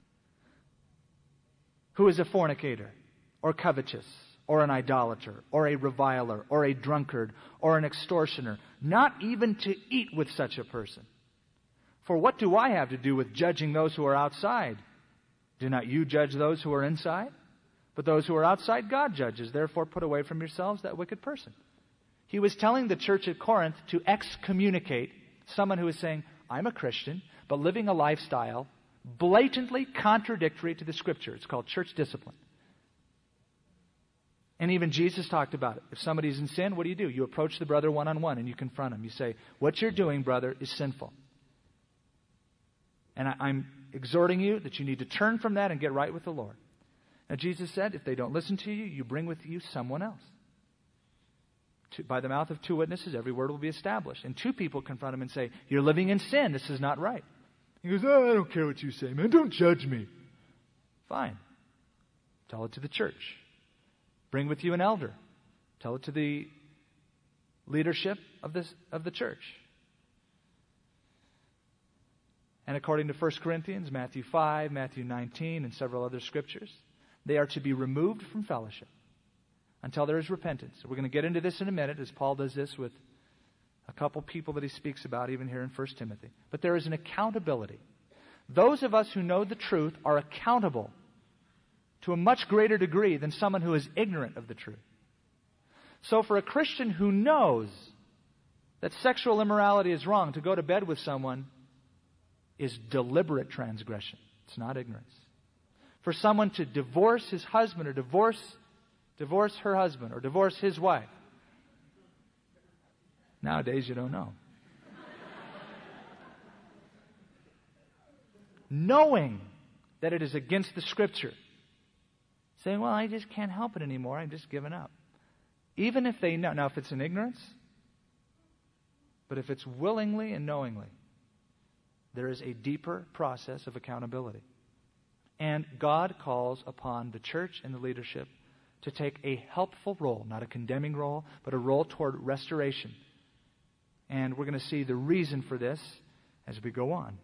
who is a fornicator or covetous or an idolater or a reviler or a drunkard or an extortioner, not even to eat with such a person. For what do I have to do with judging those who are outside? Do not you judge those who are inside? But those who are outside, God judges. Therefore, put away from yourselves that wicked person. He was telling the church at Corinth to excommunicate someone who is saying, I'm a Christian, but living a lifestyle blatantly contradictory to the Scripture. It's called church discipline. And even Jesus talked about it. If somebody's in sin, what do? You approach the brother one-on-one and you confront him. You say, what you're doing, brother, is sinful. And I'm exhorting you that you need to turn from that and get right with the Lord. Now, Jesus said, if they don't listen to you, you bring with you someone else. By the mouth of two witnesses, every word will be established. And two people confront him and say, you're living in sin. This is not right. He goes, I don't care what you say, man. Don't judge me. Fine. Tell it to the church. Bring with you an elder. Tell it to the leadership of the church. And according to 1 Corinthians, Matthew 5, Matthew 19, and several other scriptures, they are to be removed from fellowship until there is repentance. So we're going to get into this in a minute, as Paul does this with a couple people that he speaks about even here in 1 Timothy. But there is an accountability. Those of us who know the truth are accountable to a much greater degree than someone who is ignorant of the truth. So for a Christian who knows that sexual immorality is wrong, to go to bed with someone is deliberate transgression. It's not ignorance. For someone to divorce his husband or divorce her husband or divorce his wife, nowadays you don't know. Knowing that it is against the Scripture. Saying, well, I just can't help it anymore. I'm just giving up. Even if they know. Now, if it's in ignorance, but if it's willingly and knowingly, there is a deeper process of accountability. And God calls upon the church and the leadership to take a helpful role, not a condemning role, but a role toward restoration. And we're going to see the reason for this as we go on.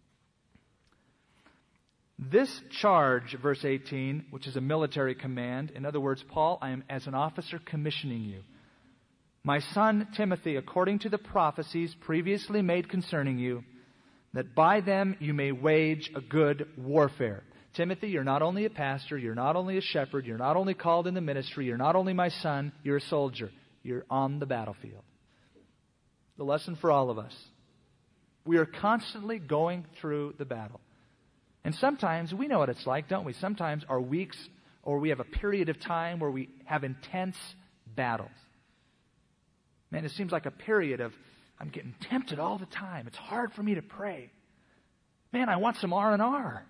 This charge, verse 18, which is a military command, in other words, Paul, I am as an officer commissioning you. My son Timothy, according to the prophecies previously made concerning you, that by them you may wage a good warfare. Timothy, you're not only a pastor, you're not only a shepherd, you're not only called in the ministry, you're not only my son, you're a soldier. You're on the battlefield. The lesson for all of us. We are constantly going through the battle. And sometimes, we know what it's like, don't we? Sometimes our weeks, or we have a period of time where we have intense battles. Man, it seems like a period of, I'm getting tempted all the time. It's hard for me to pray. Man, I want some R&R.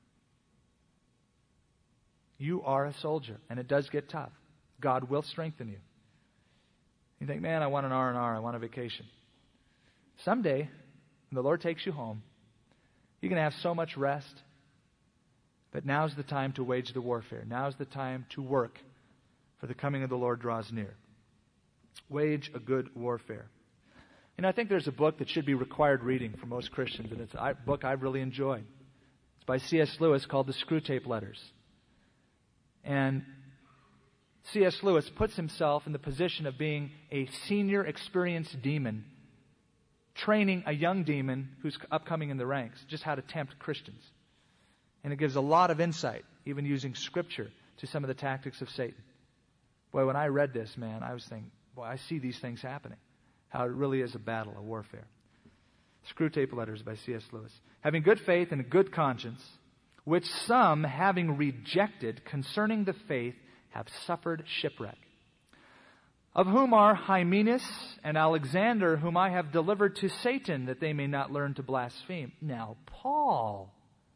You are a soldier, and it does get tough. God will strengthen you. You think, man, I want an R&R. I want a vacation. Someday, when the Lord takes you home, you're going to have so much rest. But now's the time to wage the warfare. Now's the time to work, for the coming of the Lord draws near. Wage a good warfare. And I think there's a book that should be required reading for most Christians, and it's a book I've really enjoyed. It's by C.S. Lewis called The Screwtape Letters. And C.S. Lewis puts himself in the position of being a senior experienced demon, training a young demon who's upcoming in the ranks, just how to tempt Christians. And it gives a lot of insight, even using Scripture, to some of the tactics of Satan. Boy, when I read this, man, I was thinking, boy, I see these things happening. How it really is a battle, a warfare. Screwtape Letters by C.S. Lewis. Having good faith and a good conscience, which some, having rejected concerning the faith, have suffered shipwreck. Of whom are Hymenaeus and Alexander, whom I have delivered to Satan, that they may not learn to blaspheme. Now, Paul,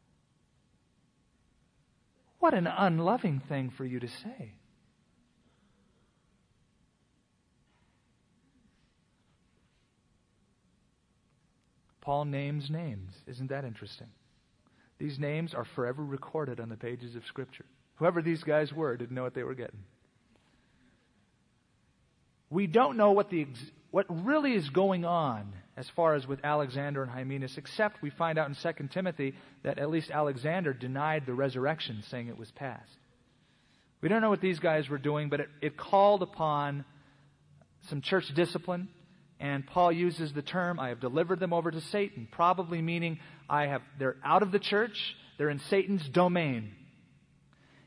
what an unloving thing for you to say. Paul names names. Isn't that interesting? These names are forever recorded on the pages of Scripture. Whoever these guys were didn't know what they were getting. We don't know what really is going on as far as with Alexander and Hymenaeus, except we find out in 2 Timothy that at least Alexander denied the resurrection, saying it was past. We don't know what these guys were doing, but it called upon some church discipline. And Paul uses the term, I have delivered them over to Satan, probably meaning they're out of the church, they're in Satan's domain.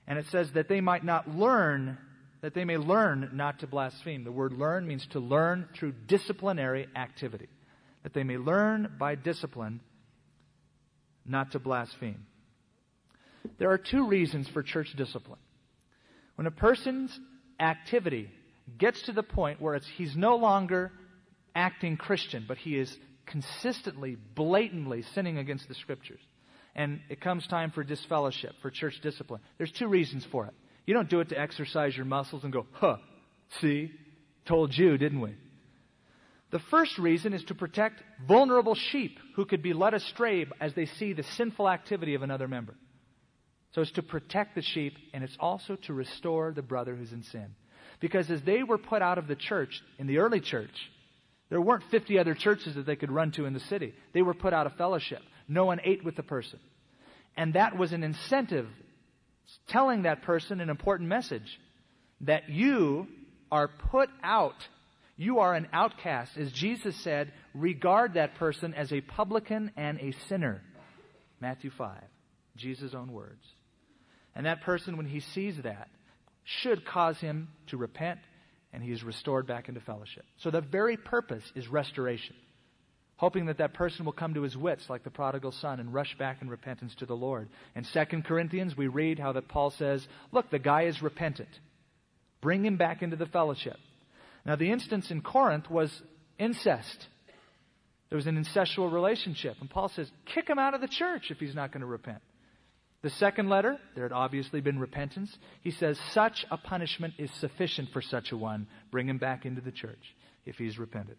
And it says that they might not learn, that they may learn not to blaspheme. The word learn means to learn through disciplinary activity. That they may learn by discipline not to blaspheme. There are two reasons for church discipline. When a person's activity gets to the point where he's no longer acting Christian, but he is consistently, blatantly sinning against the Scriptures, and it comes time for disfellowship, for church discipline, there's two reasons for it. You don't do it to exercise your muscles and go, see, told you, didn't we? The first reason is to protect vulnerable sheep who could be led astray as they see the sinful activity of another member. So it's to protect the sheep, and it's also to restore the brother who's in sin. Because as they were put out of the church, in the early church, there weren't 50 other churches that they could run to in the city. They were put out of fellowship. No one ate with the person. And that was an incentive, telling that person an important message, that you are put out. You are an outcast. As Jesus said, regard that person as a publican and a sinner. Matthew 5, Jesus' own words. And that person, when he sees that, should cause him to repent, and he is restored back into fellowship. So the very purpose is restoration, hoping that that person will come to his wits like the prodigal son and rush back in repentance to the Lord. In 2 Corinthians, we read how that Paul says, look, the guy is repentant. Bring him back into the fellowship. Now, the instance in Corinth was incest. There was an incestual relationship. And Paul says, kick him out of the church if he's not going to repent. The second letter, there had obviously been repentance. He says, such a punishment is sufficient for such a one. Bring him back into the church if he's repented.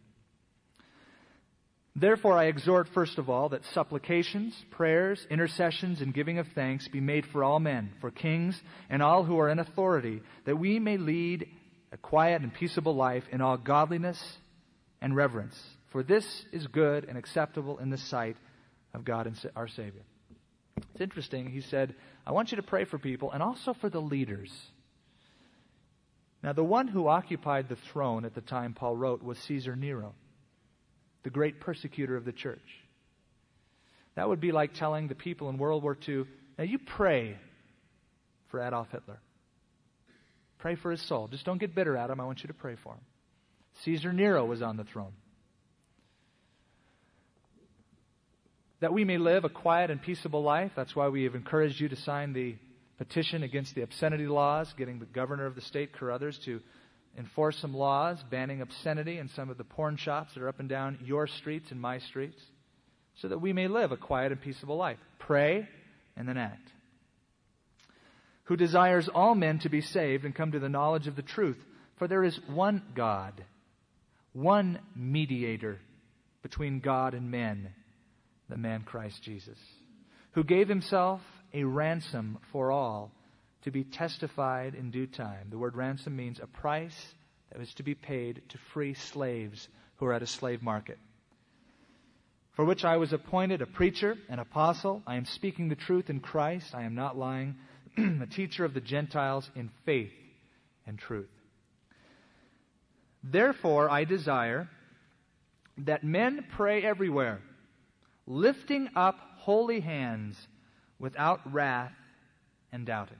Therefore, I exhort, first of all, that supplications, prayers, intercessions, and giving of thanks be made for all men, for kings, and all who are in authority, that we may lead a quiet and peaceable life in all godliness and reverence. For this is good and acceptable in the sight of God and our Savior. It's interesting. He said, I want you to pray for people and also for the leaders. Now, the one who occupied the throne at the time Paul wrote was Caesar Nero, the great persecutor of the church. That would be like telling the people in World War II, now you pray for Adolf Hitler. Pray for his soul. Just don't get bitter at him. I want you to pray for him. Caesar Nero was on the throne. That we may live a quiet and peaceable life. That's why we have encouraged you to sign the petition against the obscenity laws, getting the governor of the state, Carruthers, to enforce some laws banning obscenity in some of the porn shops that are up and down your streets and my streets, so that we may live a quiet and peaceable life. Pray and then act. Who desires all men to be saved and come to the knowledge of the truth. For there is one God, one mediator between God and men, the man Christ Jesus, who gave himself a ransom for all to be testified in due time. The word ransom means a price that was to be paid to free slaves who are at a slave market. For which I was appointed a preacher, an apostle. I am speaking the truth in Christ. I am not lying. A teacher of the Gentiles in faith and truth. Therefore, I desire that men pray everywhere, lifting up holy hands without wrath and doubting.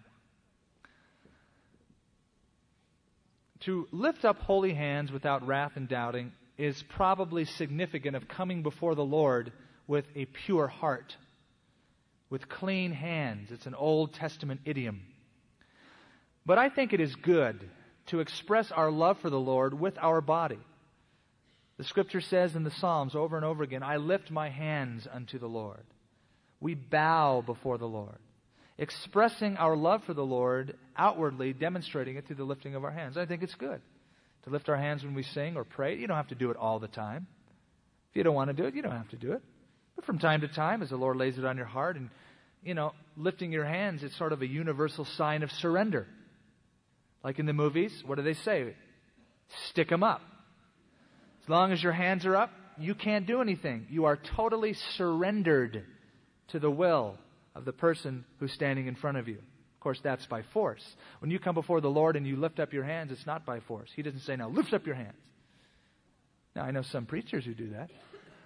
To lift up holy hands without wrath and doubting is probably significant of coming before the Lord with a pure heart, with clean hands. It's an Old Testament idiom. But I think it is good to express our love for the Lord with our body. The Scripture says in the Psalms over and over again, I lift my hands unto the Lord. We bow before the Lord, expressing our love for the Lord outwardly, demonstrating it through the lifting of our hands. I think it's good to lift our hands when we sing or pray. You don't have to do it all the time. If you don't want to do it, you don't have to do it. But from time to time, as the Lord lays it on your heart, and, lifting your hands is sort of a universal sign of surrender. Like in the movies, what do they say? Stick them up. As long as your hands are up, you can't do anything. You are totally surrendered to the will of the person who's standing in front of you. Of course, that's by force. When you come before the Lord and you lift up your hands, it's not by force. He doesn't say, now lift up your hands. Now, I know some preachers who do that.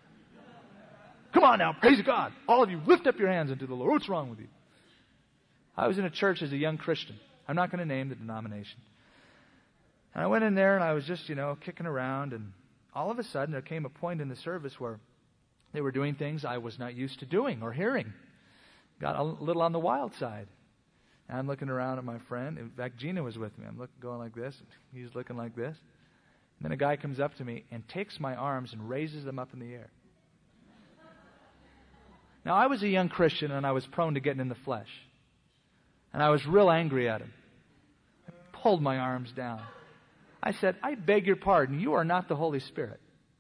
Come on now, praise God. All of you, lift up your hands unto the Lord. What's wrong with you? I was in a church as a young Christian. I'm not going to name the denomination. And I went in there and I was just, kicking around. And all of a sudden there came a point in the service where they were doing things I was not used to doing or hearing. Got a little on the wild side. And I'm looking around at my friend. In fact, Gina was with me. I'm going like this. He's looking like this. And then a guy comes up to me and takes my arms and raises them up in the air. Now, I was a young Christian and I was prone to getting in the flesh. And I was real angry at him. I pulled my arms down. I said, I beg your pardon. You are not the Holy Spirit.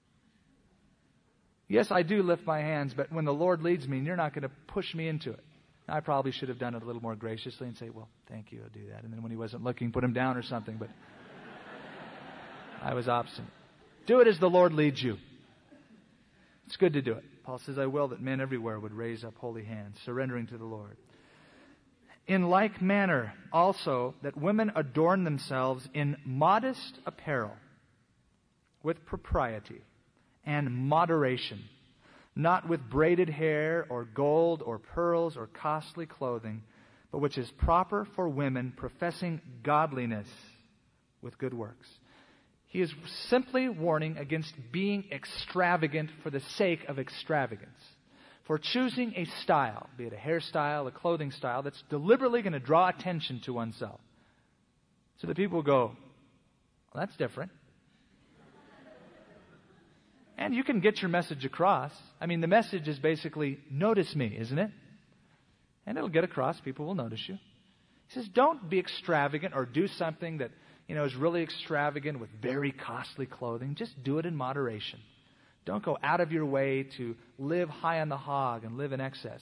Yes, I do lift my hands, but when the Lord leads me, you're not going to push me into it. I probably should have done it a little more graciously and say, well, thank you, I'll do that. And then when he wasn't looking, put him down or something. But I was obstinate. Do it as the Lord leads you. It's good to do it. Paul says, I will that men everywhere would raise up holy hands, surrendering to the Lord. In like manner, also, that women adorn themselves in modest apparel, with propriety and moderation, not with braided hair or gold or pearls or costly clothing, but which is proper for women professing godliness with good works. He is simply warning against being extravagant for the sake of extravagance. For choosing a style, be it a hairstyle, a clothing style, that's deliberately going to draw attention to oneself. So that people go, well, that's different. And you can get your message across. I mean, the message is basically, notice me, isn't it? And it'll get across. People will notice you. He says, don't be extravagant or do something that, is really extravagant with very costly clothing. Just do it in moderation. Don't go out of your way to live high on the hog and live in excess.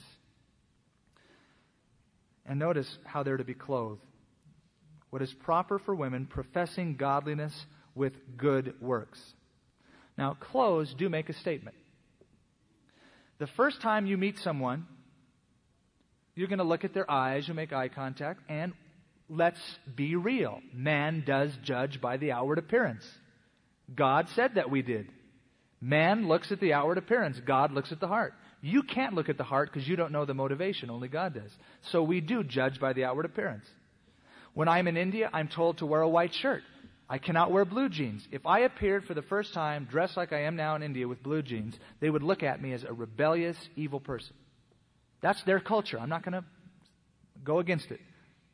And notice how they're to be clothed. What is proper for women, professing godliness with good works. Now, clothes do make a statement. The first time you meet someone, you're going to look at their eyes, you'll make eye contact, and let's be real. Man does judge by the outward appearance. God said that we did. Man looks at the outward appearance. God looks at the heart. You can't look at the heart because you don't know the motivation. Only God does. So we do judge by the outward appearance. When I'm in India, I'm told to wear a white shirt. I cannot wear blue jeans. If I appeared for the first time dressed like I am now in India with blue jeans, they would look at me as a rebellious, evil person. That's their culture. I'm not going to go against it.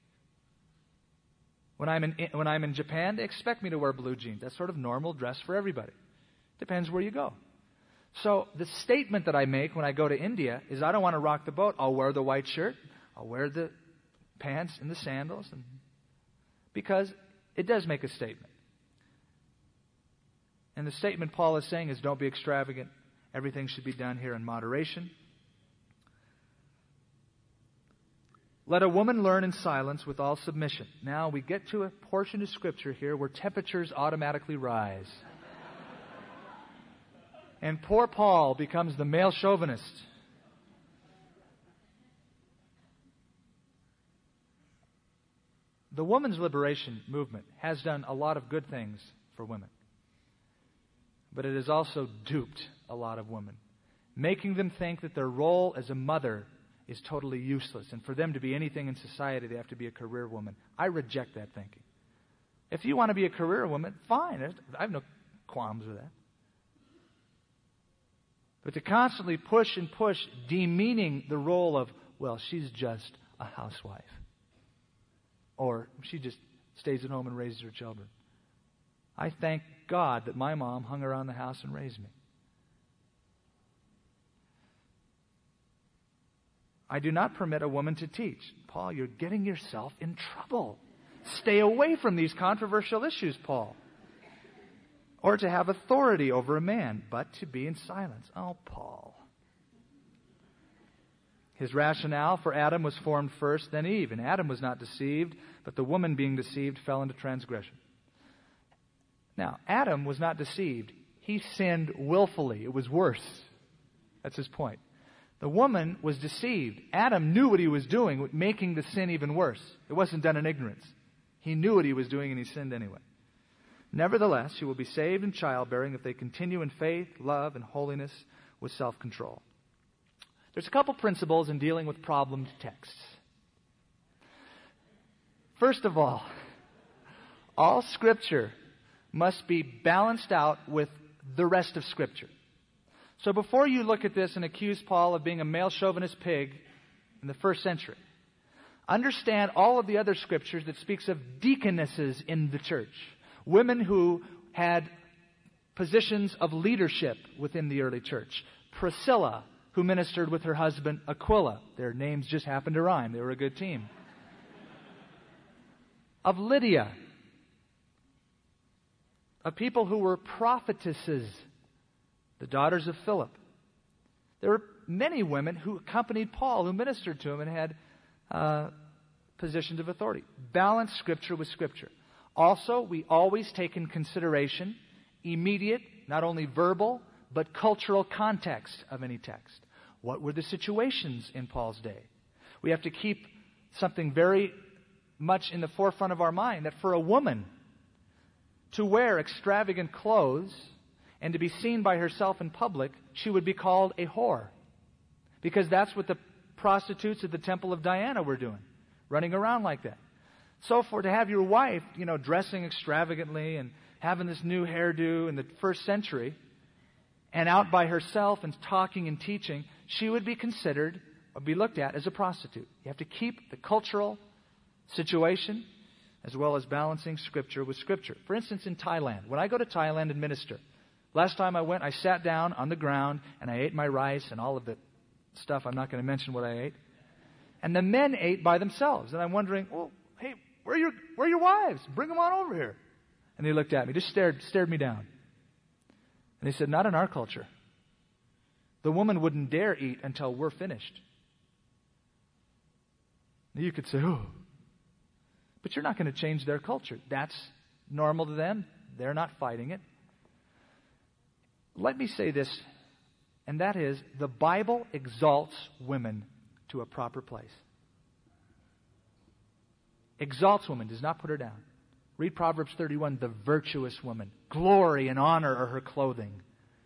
When I'm in Japan, they expect me to wear blue jeans. That's sort of normal dress for everybody. Depends where you go. So the statement that I make when I go to India is I don't want to rock the boat. I'll wear the white shirt. I'll wear the pants and the sandals. Because it does make a statement. And the statement Paul is saying is don't be extravagant. Everything should be done here in moderation. Let a woman learn in silence with all submission. Now we get to a portion of Scripture here where temperatures automatically rise. And poor Paul becomes the male chauvinist. The women's liberation movement has done a lot of good things for women. But it has also duped a lot of women, making them think that their role as a mother is totally useless. And for them to be anything in society, they have to be a career woman. I reject that thinking. If you want to be a career woman, fine. I have no qualms with that. But to constantly push and push, demeaning the role of, well, she's just a housewife. Or she just stays at home and raises her children. I thank God that my mom hung around the house and raised me. I do not permit a woman to teach. Paul, you're getting yourself in trouble. Stay away from these controversial issues, Paul. Or to have authority over a man, but to be in silence. Oh, Paul. His rationale for Adam was formed first, then Eve. And Adam was not deceived, but the woman being deceived fell into transgression. Now, Adam was not deceived. He sinned willfully. It was worse. That's his point. The woman was deceived. Adam knew what he was doing, making the sin even worse. It wasn't done in ignorance. He knew what he was doing and he sinned anyway. Nevertheless, she will be saved in childbearing if they continue in faith, love, and holiness with self-control. There's a couple principles in dealing with problemed texts. First of all Scripture must be balanced out with the rest of Scripture. So before you look at this and accuse Paul of being a male chauvinist pig in the first century, understand all of the other Scriptures that speaks of deaconesses in the church. Women who had positions of leadership within the early church. Priscilla, who ministered with her husband Aquila. Their names just happened to rhyme. They were a good team. Of Lydia. Of people who were prophetesses, the daughters of Philip. There were many women who accompanied Paul, who ministered to him and had positions of authority. Balance Scripture with Scripture. Also, we always take in consideration immediate, not only verbal, but cultural context of any text. What were the situations in Paul's day? We have to keep something very much in the forefront of our mind, that for a woman to wear extravagant clothes and to be seen by herself in public, she would be called a whore. Because that's what the prostitutes at the Temple of Diana were doing, running around like that. So to have your wife, dressing extravagantly and having this new hairdo in the first century, and out by herself and talking and teaching, she would be considered or be looked at as a prostitute. You have to keep the cultural situation as well as balancing Scripture with Scripture. For instance, in Thailand, when I go to Thailand and minister, last time I went, I sat down on the ground and I ate my rice and all of the stuff. I'm not going to mention what I ate. And the men ate by themselves. And I'm wondering, well, hey, where are your wives? Bring them on over here. And they looked at me, just stared me down. And they said, not in our culture. The woman wouldn't dare eat until we're finished. Now you could say, oh, but you're not going to change their culture. That's normal to them. They're not fighting it. Let me say this, and that is, the Bible exalts women to a proper place. Exalts women, does not put her down. Read Proverbs 31, the virtuous woman. Glory and honor are her clothing.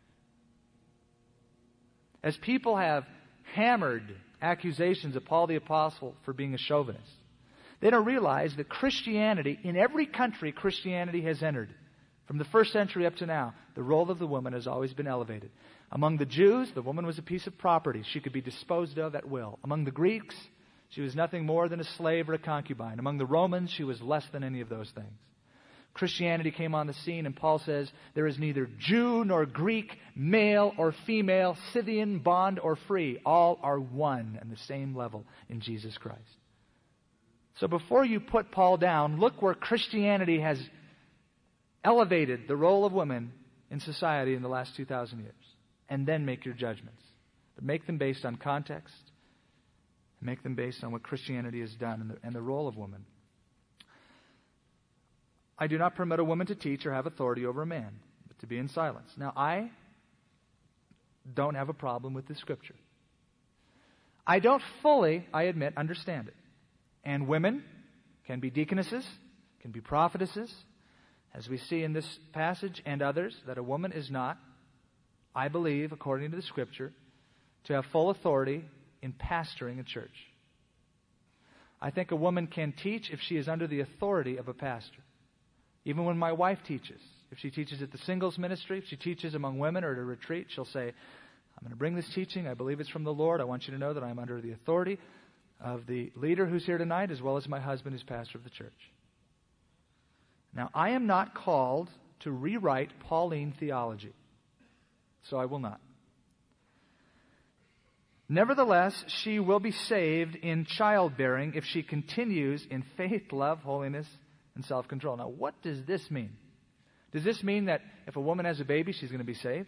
As people have hammered accusations of Paul the Apostle for being a chauvinist, they don't realize that Christianity, in every country Christianity has entered, from the first century up to now, the role of the woman has always been elevated. Among the Jews, the woman was a piece of property. She could be disposed of at will. Among the Greeks, she was nothing more than a slave or a concubine. Among the Romans, she was less than any of those things. Christianity came on the scene, and Paul says, there is neither Jew nor Greek, male or female, Scythian, bond or free. All are one and the same level in Jesus Christ. So before you put Paul down, look where Christianity has elevated the role of women in society in the last 2,000 years. And then make your judgments. But make them based on context. Make them based on what Christianity has done and the role of women. I do not permit a woman to teach or have authority over a man, but to be in silence. Now, I don't have a problem with this Scripture. I don't fully, I admit, understand it. And women can be deaconesses, can be prophetesses, as we see in this passage and others, that a woman is not, I believe, according to the Scripture, to have full authority in pastoring a church. I think a woman can teach if she is under the authority of a pastor. Even when my wife teaches, if she teaches at the singles ministry, if she teaches among women or at a retreat, she'll say, I'm going to bring this teaching. I believe it's from the Lord. I want you to know that I'm under the authority of the leader who's here tonight, as well as my husband who's pastor of the church. Now, I am not called to rewrite Pauline theology, so I will not. Nevertheless, she will be saved in childbearing if she continues in faith, love, holiness, and self-control. Now, what does this mean? Does this mean that if a woman has a baby, she's going to be saved?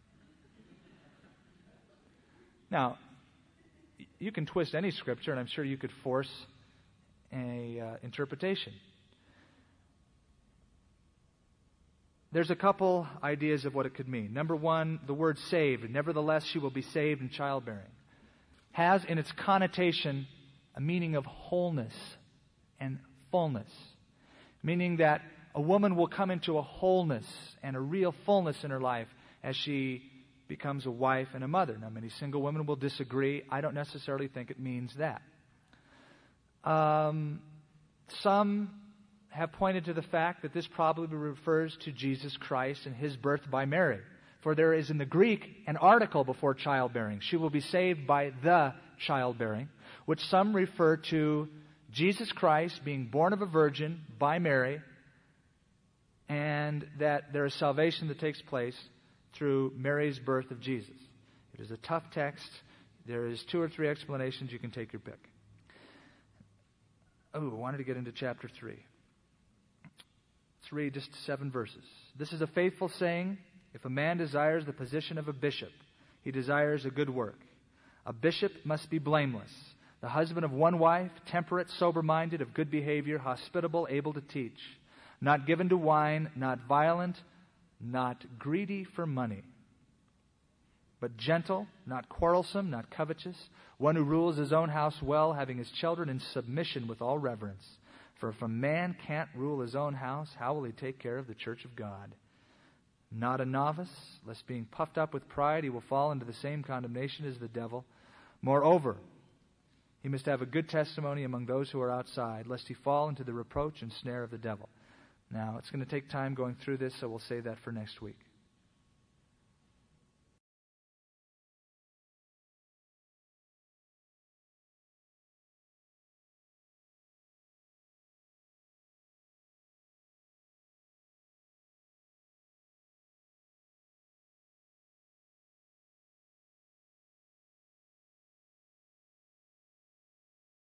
Now, you can twist any scripture, and I'm sure you could force an interpretation. There's a couple ideas of what it could mean. Number one, the word saved. Nevertheless, she will be saved in childbearing. Has in its connotation a meaning of wholeness and fullness. Meaning that a woman will come into a wholeness and a real fullness in her life as she becomes a wife and a mother. Now, many single women will disagree. I don't necessarily think it means that. Some have pointed to the fact that this probably refers to Jesus Christ and his birth by Mary. For there is in the Greek an article before childbearing. She will be saved by the childbearing, which some refer to Jesus Christ being born of a virgin by Mary, and that there is salvation that takes place through Mary's birth of Jesus. It is a tough text. There is 2 or 3 explanations. You can take your pick. I wanted to get into chapter 3. Let's read just 7 verses. This is a faithful saying. If a man desires the position of a bishop, he desires a good work. A bishop must be blameless, the husband of one wife, temperate, sober-minded, of good behavior, hospitable, able to teach, not given to wine, not violent, not greedy for money, but gentle, not quarrelsome, not covetous, one who rules his own house well, having his children in submission with all reverence. For if a man can't rule his own house, how will he take care of the church of God? Not a novice, lest being puffed up with pride, he will fall into the same condemnation as the devil. Moreover, he must have a good testimony among those who are outside, lest he fall into the reproach and snare of the devil. Now, it's going to take time going through this, so we'll save that for next week.